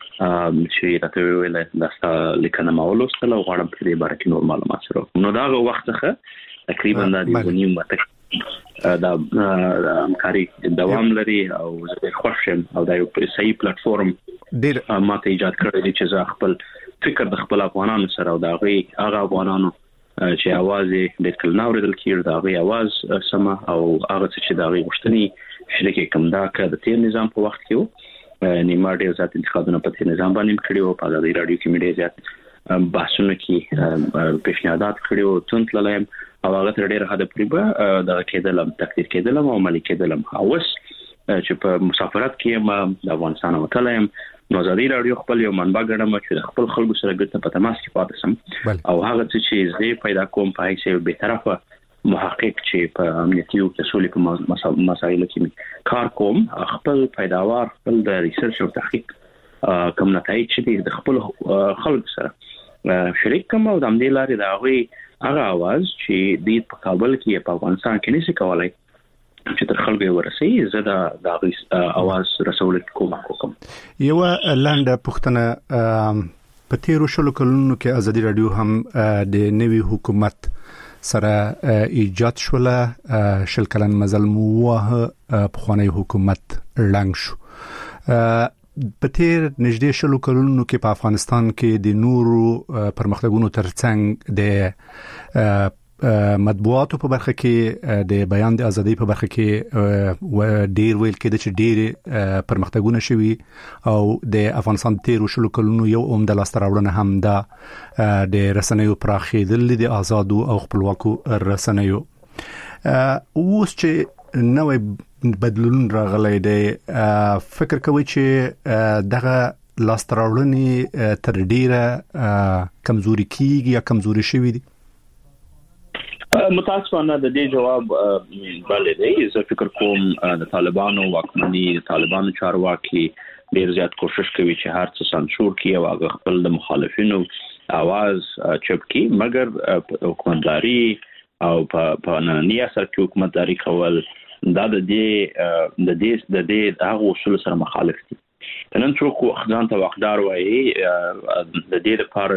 چې راته ویل دا لیکنه ما ولوستله او غواړم په دې باره کې نور معلومات سره. نو دا هغه وخت څخه تقریبا د ونیم وخت دا همکاري دوام لري او زه خوښ یم او دا یو صحیح پلیټفارم ډیر ماته ایجاد کړی دی چې زه خپل فکر د خپل افغانانو سره او دا هغه افغانانو چې आवाज د کله ناوریدل کیږي دا غي आवाज سم او هغه چې دا غي غوښتنې شریکې کوم دا د تیر نظام په وخت کې نیمه ډیر ذات انتخابونه په تیر نظام باندې کړی او په آزادی رادیو کې مې ډیر زیات بحثونه کې پیشنهادات کړی او تونت لایم او هغه تر ډیره حد پورې دا کېدلم تقدیر کېدلم او عملي کېدلم. اوس چې په مسافرت کې ما د افغانستان وتلم نو آزادی رادیو خپل یو منبع ګڼم چې خپل خلکو سره ګټه په تماس کې پاتې سم او هغه چې زه پیدا کوم په هیڅ به طرفه محقق چې په امنیتي او اصولي په مسایلو کې کار کوم خپل پیداوار خپل د ریسرچ او تحقیق کوم نتایج چې د خپل خلکو سره شریک کوم او د همدې لارې د هغوی هغه आवाज چې د کابل کې په افغانستان کې نشي کولای چې تر خلکو ورسي زه دا आवाज رسول کوم. یو لاندې پښتنه په تیرو شلو کلونو کې ازادي رادیو هم د نوي حکومت سره ایجاد شوله شل کلن مزل موه په خوانی حکومت لنګ شو. په تیر نږدې شلو کلونو کې په افغانستان کې د نورو پرمختګونو ترڅنګ د مطبوعاتو په برخه کې د بیان د ازادۍ په برخه کې ډیر ویل کېده چې ډیر پرمختګونه شوي او د افغانستان تیر شلو کلونو یو عمده لاسته راوړنه هم ده د رسنیو پراخېدل د آزادو او خپلواکو رسنیو. اوس چې نوې بدلون راغلی دی فکر کوي چې دغه لاسته راوړنې تر ډیره کمزوري کیږي یا کمزوري شوي دي؟ متاسفانه د دې جواب بل دی. زه فکر کوم د طالبانو واکمني د طالبانو چارواکي ډیر زیات کوشش کوي چې هر څه سانسور کړي او هغه خپل د مخالفینو आवाज چپ کړي، مګر حکومتداري او په نننی اثر کې حکومتداري کول دا د دې هغه اصول سره مخالف دي. نن څوک ځان ته واقدار وایي د دې لپاره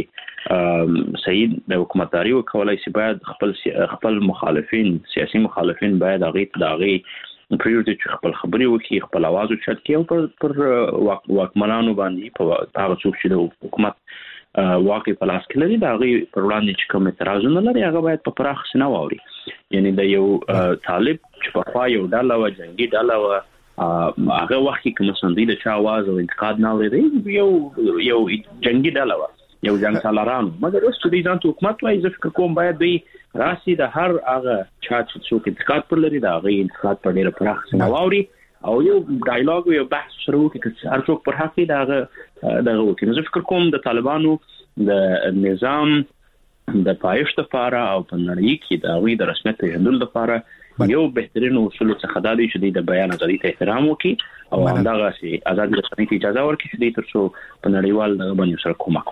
چې صحیح د حکومتداري وکولای شي باید خپل مخالفین سیاسي مخالفین باید هغه پریورټي چې خپل خبري وکړي، خپل आवाज اوچت کړي او پر واکمنانو باندې په هغه څوک چې د حکومت واقع په لاس کې لري دا هغه پر وړاندې چې کوم اعتراضونه لري هغه باید په پراخ سینه واوري. یعنی د یو طالب چې په خوا یو ډله و جنگي ډله و هغه وخت کې کوم سندې د چا आवाज او انتقاد نه لري یو جنگي ډله و یو جنگ سالاران، مګر اوس چې ځان ته حکومت وایي زه فکر کوم باید دوی راسي د هر هغه چا چې څوک انتقاد پر لري دا هغه انتقاد پر ډیره پراخ سینه واوري او یو ډایلاګ یو بحث شروع کړي چې هر څوک پر حق دی دغه وکړي. زه فکر کوم د طالبانو د نظام د پایښت لپاره او په نړۍ کې د هغوی د رسمیت پیژندلو لپاره یو بهترین اصول څخه دا دی چې د بیان ازادي ته احترام وکړي او همدغه سي ازادي رسنۍ ته اجازه ورکړي چې تر څو په نړیوال دغه باندې سره کومک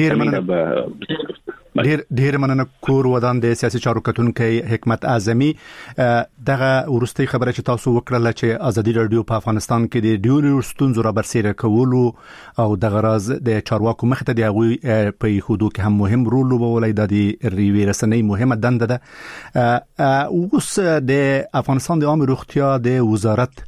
وکړي. ډیر مننه. کور ودان د سیاسي چارو کتونکو حکمت اعظمي دغه ورستي خبره چې تاسو وکړه چې ازادي رادیو په افغانستان کې د ډیرو ستونزو را برسېره کولو او دغه راز د چارواکو مخ ته دی هغوی په خودو کې هم مهم رول لوبولی د ریوي رسنۍ مهمه دنده ده. اوس د افغانستان د عامه روغتیا د وزارت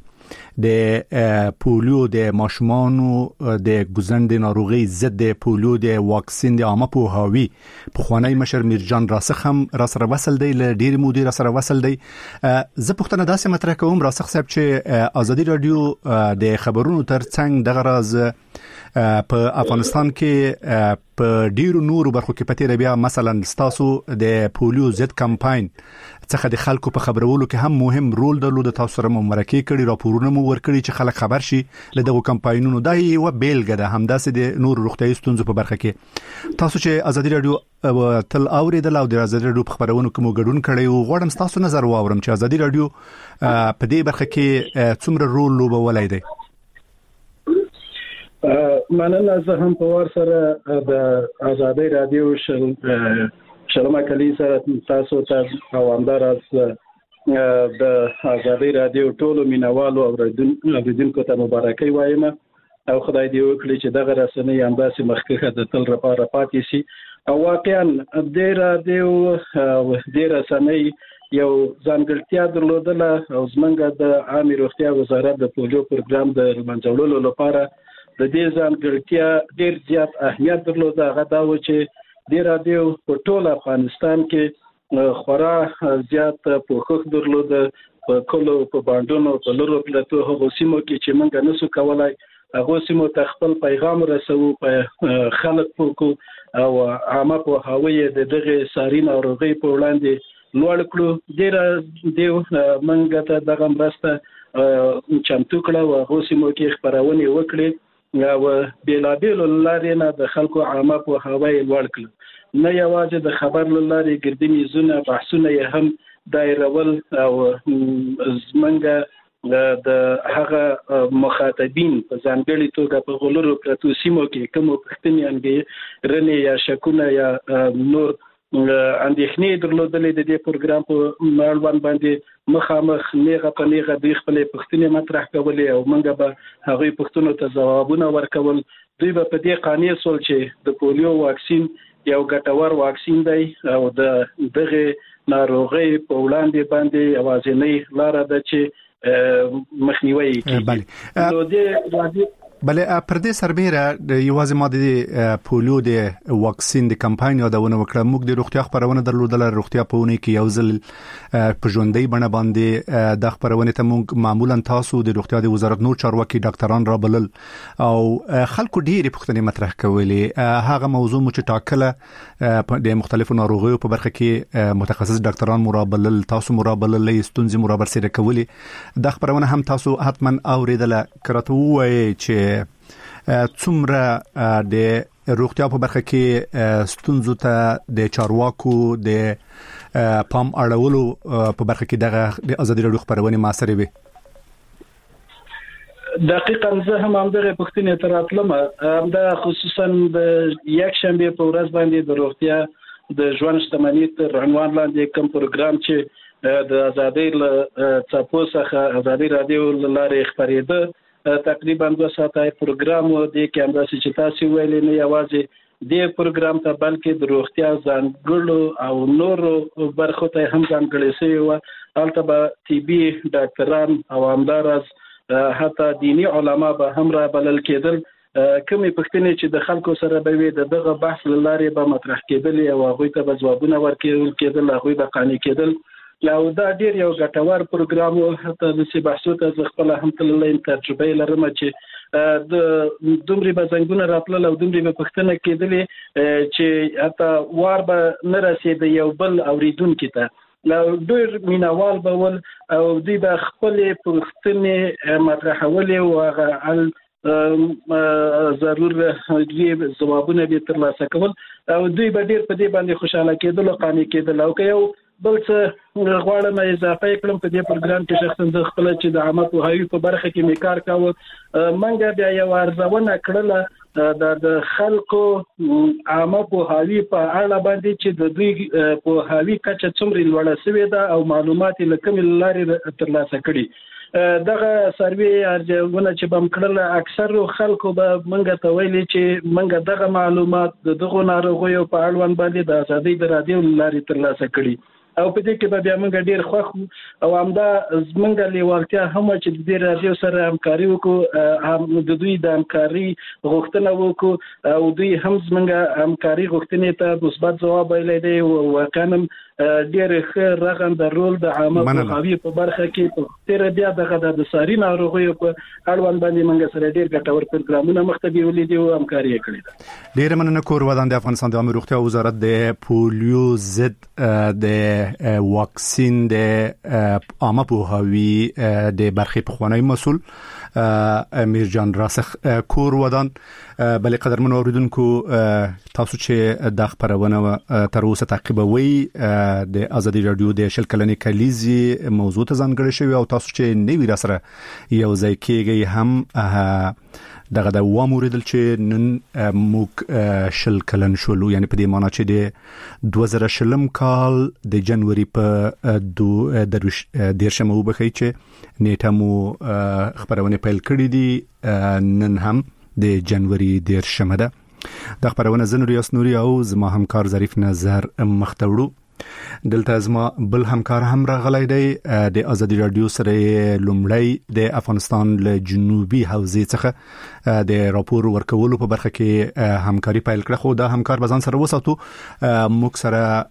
د پولیو د ماشومانو د ګوزند ناروغي ضد د پولیو د واکسین د عامه پوهاوي په خوانی مشر میرجان راسخ هم را سره وصل دی ل ډیر مودي را سره وصل دی. زه پښتنه داسې مطرح کوم راسخ صاحب چې ازادي رادیو د خبرونو ترڅنګ دغه راز په افغانستان کې په ډیرو نورو برخو کې پته بیا مثلا تاسو د پولیو ضد کمپاین څخه د خلکو په خبرولو کې هم مهم رول درلود. تاسو سره مرکه کړي راپورونه مو ورکړي چې خلک خبر شي له دغه کمپاینونو. دا یو بیلګه ده همداسې د نورو روغتیايي ستونزو په برخه کې تاسو چې ازادي رادیو تل اوریدل او د ازادي رادیو په خبرونو کې مو ګډون کړی او غواړم تاسو نظر واورم چې ازادي رادیو په دې برخه کې څومره رول لوبولای دی. مننه. زه هم په ور سره د ازادي رادیو شلمه کلی سره تاسو ته او همدارس د ازادي رادیو ټولو مینوالو او اوریدونکو ته مبارکي وایم او خدای دې وکړي چې دغه رسنۍ همداسې مخکې د تل لپاره پاتې شي. او واقعا د رادیو د رسنۍ یو ځانګړتیا درلودله او زمونږ د عامه روغتیا وزارت د پولیو پروګرام د منځوړلو لپاره د دې ځانګړتیا ډیر زیات اهمیت درلوده. هغه دا و چې د رادیو په ټول افغانستان کې خورا زیات پوښښ درلوده په کلو په باندونو په لورو پلاتو هغو سیمو کې چې موږ نسو کولای هغه سیمو ته خپل پیغام رسو په خلک پوکو او عامه په هویه د دغه ساري ناروغي په وړاندې لوړ کړو. دیو منګه ته دغه مرسته چمتو کړه او هغه سیمو کې خبرونه وکړي او بیلابیل لارې نه د خلکو عامه په هوای لوړ کړ. نه یوازې د خبر لارې ګردنی زونه بحثونه یې هم دایرول او زمونږ د هغه مخاطبین په ځانګړي توګه په غلورو پرتو سیمو کې کوم پښتني انګي رنه یا شکونه یا نور اندېښنې درلودلې د دې پروګرام په مړوند باندې مخامخ نیغه په نیغه د خپل پښتنې مطرح کولې او موږ به هغه پښتنو ته ځوابونه ورکول. دوی به په دې قانع سول چې د پولیو واکسین یو ګټور واکسین دی او دغه ناروغي په وړاندې باندې اوازنۍ لار ده چې مخنیوي کوي. نو دې بله پر دې سربېره یوازې ما د پولیو د واکسین د کمپاین یادونه وکړه. موږ د روغتیا خبرونه درلودل، روغتیا په ونې کې یو ځل په ژوندۍ بڼه باندې د خبرونه ته موږ معمولا تاسو د روغتیا د وزارت نور چارواکي ډاکټران را بلل او خلکو ډېرې پوښتنې مطرح کولې. هغه موضوع مو چې ټاکله د مختلفو ناروغیو په برخه کې متخصص ډاکټران مو را بلل، تاسو مو را بلل، ستونزې مو را برسېره کولې. د خبرونه هم تاسو حتما اوریدله. کراته وایي چې څومره د روغتیا په برخه کې ستونزو ته د چارواکو د پام اړولو په برخه کې د ازادي راډیو خبرونه موثرې وي. دقیقاً زه هم همدغه پوښتنې ته راتلم. دا خصوصا د یک شنبه په ورځ باندې د روغتیا د ژوند شتمنۍ تر عنوان لاندې کوم پروګرام چې د ازادي څپو څخه ازادي راډیو لارې خبرېده تقریبا 2 ساعته پروګرام و. د کیمرا چې تاسو ویلې نه یوازې د پروګرام ته بلکې د روغتیا ځانګړو او نورو برخو ته هم ځانګړې شوی و. البته به ټي بي ډاکټران او همدارس حتی دینی علما به هم را بلل کېدل. کومې پوښتنې چې د خلکو سره به وي دغه بحث لارې به مطرح کېدل او هغه ته به ځوابونه ورکول کېدل، هغه به قانع کېدل. او دا ډیر یو ګټور پروګرام و. حتی د سی بحثو ته خپل هم تللې تجربه لرم چې د دومره بزنګونه راتلل او دومره په پښتنه کېدلې چې حتی وار به نه رسید یو بل اوریدونکو ته. نو ډیر مینوال به ول او دوی به خپل پښتنه مطرحولې او هغه ضرور دې ځوابونه به ترلاسه کول او دوی به ډیر په دې باندې خوشاله کېدل او قانع کېدل. او که یو بل څه غواړم اضافه کړم په دې پروګرام کې شخصا د خپل چې د عامه پوهاوي په برخه کې میکار کاوه. منګه بیا یو ارزونه کړله د خلکو عامه پوهاوي په اړه باندې چې د دوی پوهاوي کچه څومره لوړه شوې ده او معلومات لکه لارې ترلاسه کړي. دغه سروي ارزونه چې بم کړل اکثر خلکو به منګه ته ویلي چې منګه دغه معلومات دغه ناروغیو په اړه باندې د ازادي د رادیو لارې ترلاسه کړي. او په دې کې به بیا موږ ډیر خوښ او همدا زمونږ لیوالتیا هم چې د دې رادیو سره همکاري وکړو، د دوی د همکاري غوښتنه وکړو او دوی هم زمونږ همکاري غوښتنې ته مثبت ځواب ویلی دی. واقعا ډیر ښه رغنده رول د عامه پوهاوي په برخه کې په تیر بیا دغه د ساري ناروغیو په اړوند باندې موږ سره ډیر ګټور پروګرامونه مخته بیولې دي او همکاري کړې ده. ډیر مننه. کور ودان د افغانستان د عامه روغتیا وزارت د پولیو ضد د واکسین د عامه پوهاوي د برخې پخوانی مسؤل امیر جان راسخ کور ودان. بلې قدرمن اوریدونکو تاسو چې د خبرونه تر اوسه تعقیبوي د ازادي رادیو د شل کلنې کلیزي موضوع ته ځانګړی شوی او تاسو چې نوی را سره یو ځای کېږئ هم دغه د واموریدل چې نن موږ شل کلن شولو، یعنی په دې معنی چې د 2020 کال د جنوري په 13 وبخي چې نیټه مو خبرونه پیل کړې دي. نن هم د جنوري 13 ده. د خبرونه زنوري اسنوري او زما همکار ظریف نظر مختوړو. دلته زما بل همکار هم راغلی دی د ازادي رادیو سره لومړی د افغانستان له جنوبي حوزې څخه د راپور ورکولو په برخه کې همکاري پیل کړه. خو دا همکار بزن سره وساتو. موږ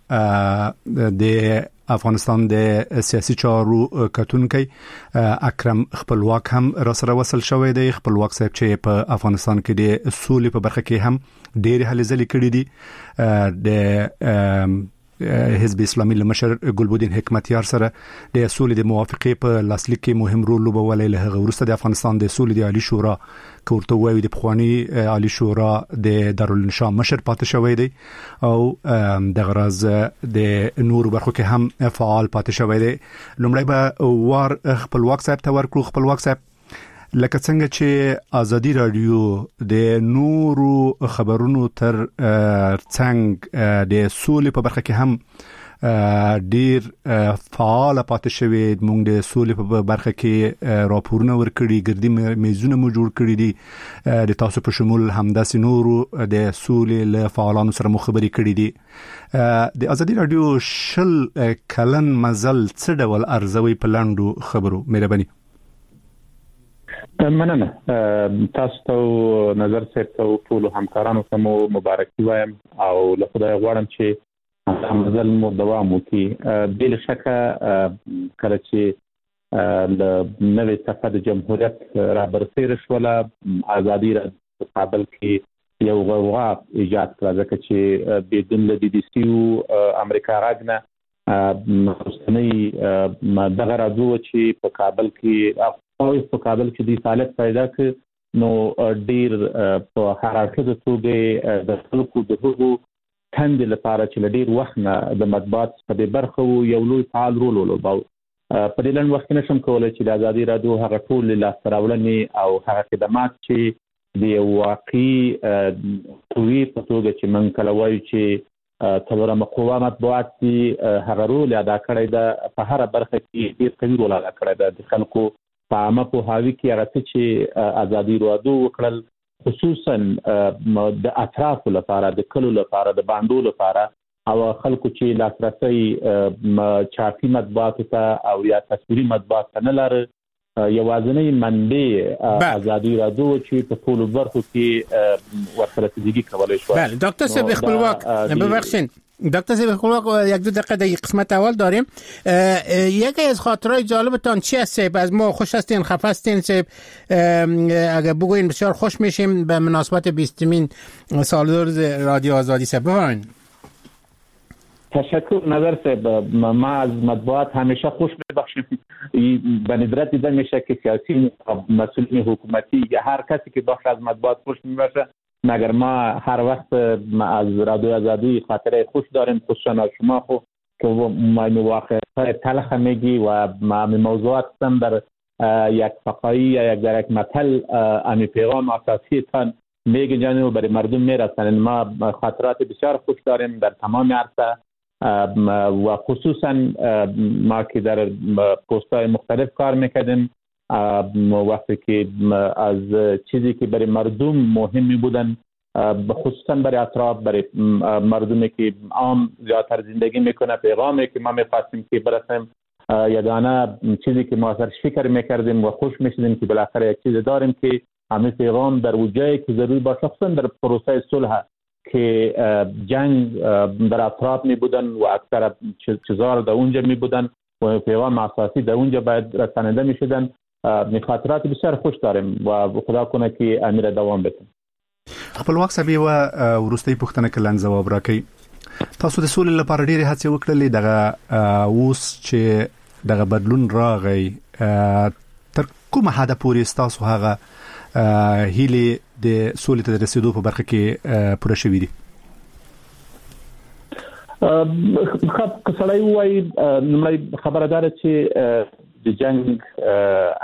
سره د افغانستان د سیاسي چارو کتونکي اکرم خپلواک هم را سره وصل شوی دی. خپلواک صاحب چې په افغانستان کې د سولې په برخه کې هم ډېر هلې ځلې کړې دي. د حزب اسلامي لمشر ګلبودین حکمتیار سره د سولې د موافقې په لاسلیک کې مهم رول لوبولی. له هغه وروسته د افغانستان د سولې د عالی شورا کورته وایي د پخوانی عالی شورا د دارالانشا مشر پاتې شوی دی او د غرض د نور برخو کې هم فعال پاتې شوی دی. لومړی به وار خپلواک صاحب ته ورکړو. خپلواک صاحب لکه څنګه چې ازادي رادیو د نورو خبرونو تر څنګ د سولې په برخه کې هم ډیر فعال پاتې شوی. موږ د سولې په برخه کې راپورونه ورکړي، ګردي میزونه مو جوړ کړي دي، د تاسو په شمول همداسې نورو د سولې له فعالانو سره مو خبرې کړي دي. د ازادي رادیو 20 کلن مزل څه ډول ارزوي په لاندو خبرو؟ مهرباني. مننه. تاسو ته نظر سره ټول همکارانو ته مو مبارکي وایم او له خدای غواړم چې مزل مو دوام وکړي. بل شکه کله چې له نوې صفحه د جمهوریت را برسېره شوله، ازادي رادیو په کابل کې یو غوغا ایجاد کړه، ځکه چې بدون له بي بي سي او امریکا غاګنه مستنی دغه راځو چې په کابل کې په کابل کې د فعالیت پیدا کړ، نو ډیر په حرکت توګه د خلکو د هغو تند لپاره چې ډیر وخت نه د مطبوعات په برخه یو لوی فعال رول ولوباو. په دې لن وخت نشم کولای چې د ازادي رادیو هغه ټول لاس راوړنې او هغه خدمات چې د واقعي قوی په توګه چې من کله وایو چې تلوره مقوا مطبوعات دي هغه رول ادا کړی ده، په هر برخه کې ډیر قوي رول ادا کړی ده. د خلکو په عامه په هاوی کې هغه چې ازادي رادیو وکړل، خصوصا د اطراف لپاره، د کلو لپاره، د باندو لپاره، او خلکو چې لاسرسي چاپی مطبوعات ته او یا تصویري مطبوعات ته نه لري، یوازینی منبع ازادي رادیو چې په ټول برخو کې ورسره تدریجي کولای شو. بله دکتر صاحب خپلواک، ببخشید دکتر صاحب خپلواک، یک دو دقیقه در قسمت اول داریم. یکی از خاطرهای جالبتان چی است؟ از ما خوش هستین، خفه هستین؟ اگر بگوین بسیار خوش میشیم به مناسبت 20مین سالگرد رادیو آزادی. بفرمایید. تشکر نظر صاحب. ما از مطبوعات همیشه خوش میبخشیم. به ندرت دیده میشه که سیاسی مسئولین حکومتی یا هر کسی که بخش از مطبوعات خوش میبخشه، مگر ما هر وقت از رادیو آزادی خاطره خوش داریم، خصوصا شما خو که مواقع تلخ میگی و موضوعات هم در یک فقایی یا در یک مطل امی پیغام اساسی تان میگی جانب برای مردم میرسن. ما خاطرات بسیار خوش داریم در تمام عرصه و خصوصا ما که در پست‌های مختلف کار میکردیم، وقتی که از چیزی که برای مردم مهمی بودن، خصوصا برای اطراف، برای مردمی که عام زیادتر زندگی میکنه، پیغامی که ما میخواستیم که برسیم، یگانه چیزی که ما ازش فکر میکردیم و خوش میشدیم که بالاخره یک چیز داریم که همین پیغام در وجایی که ضروری باشه، خصوصا در پروسه صلح که جنگ در اطراف می بودن و اکثر چیزها در اونجا می بودن و پیغام اساسی در اونجا باید رسانیده می شدن. خاطرات بسیار خوش داریم و خدا کنه که امیر دوام بده. خپلواک صاحب و ورستۍ پوښتنه کلن جواب راکړي. تاسو د سولې لپاره ډېرې هڅې وکړلې، دغه اوس چې دغه بدلون راغی، تر کومه حده پورې تاسو هغه هیله د سولې ته رسیدو په برخه کې پوره شوې دي؟ خب کسړی وای نمړی خبردار چې د جنگ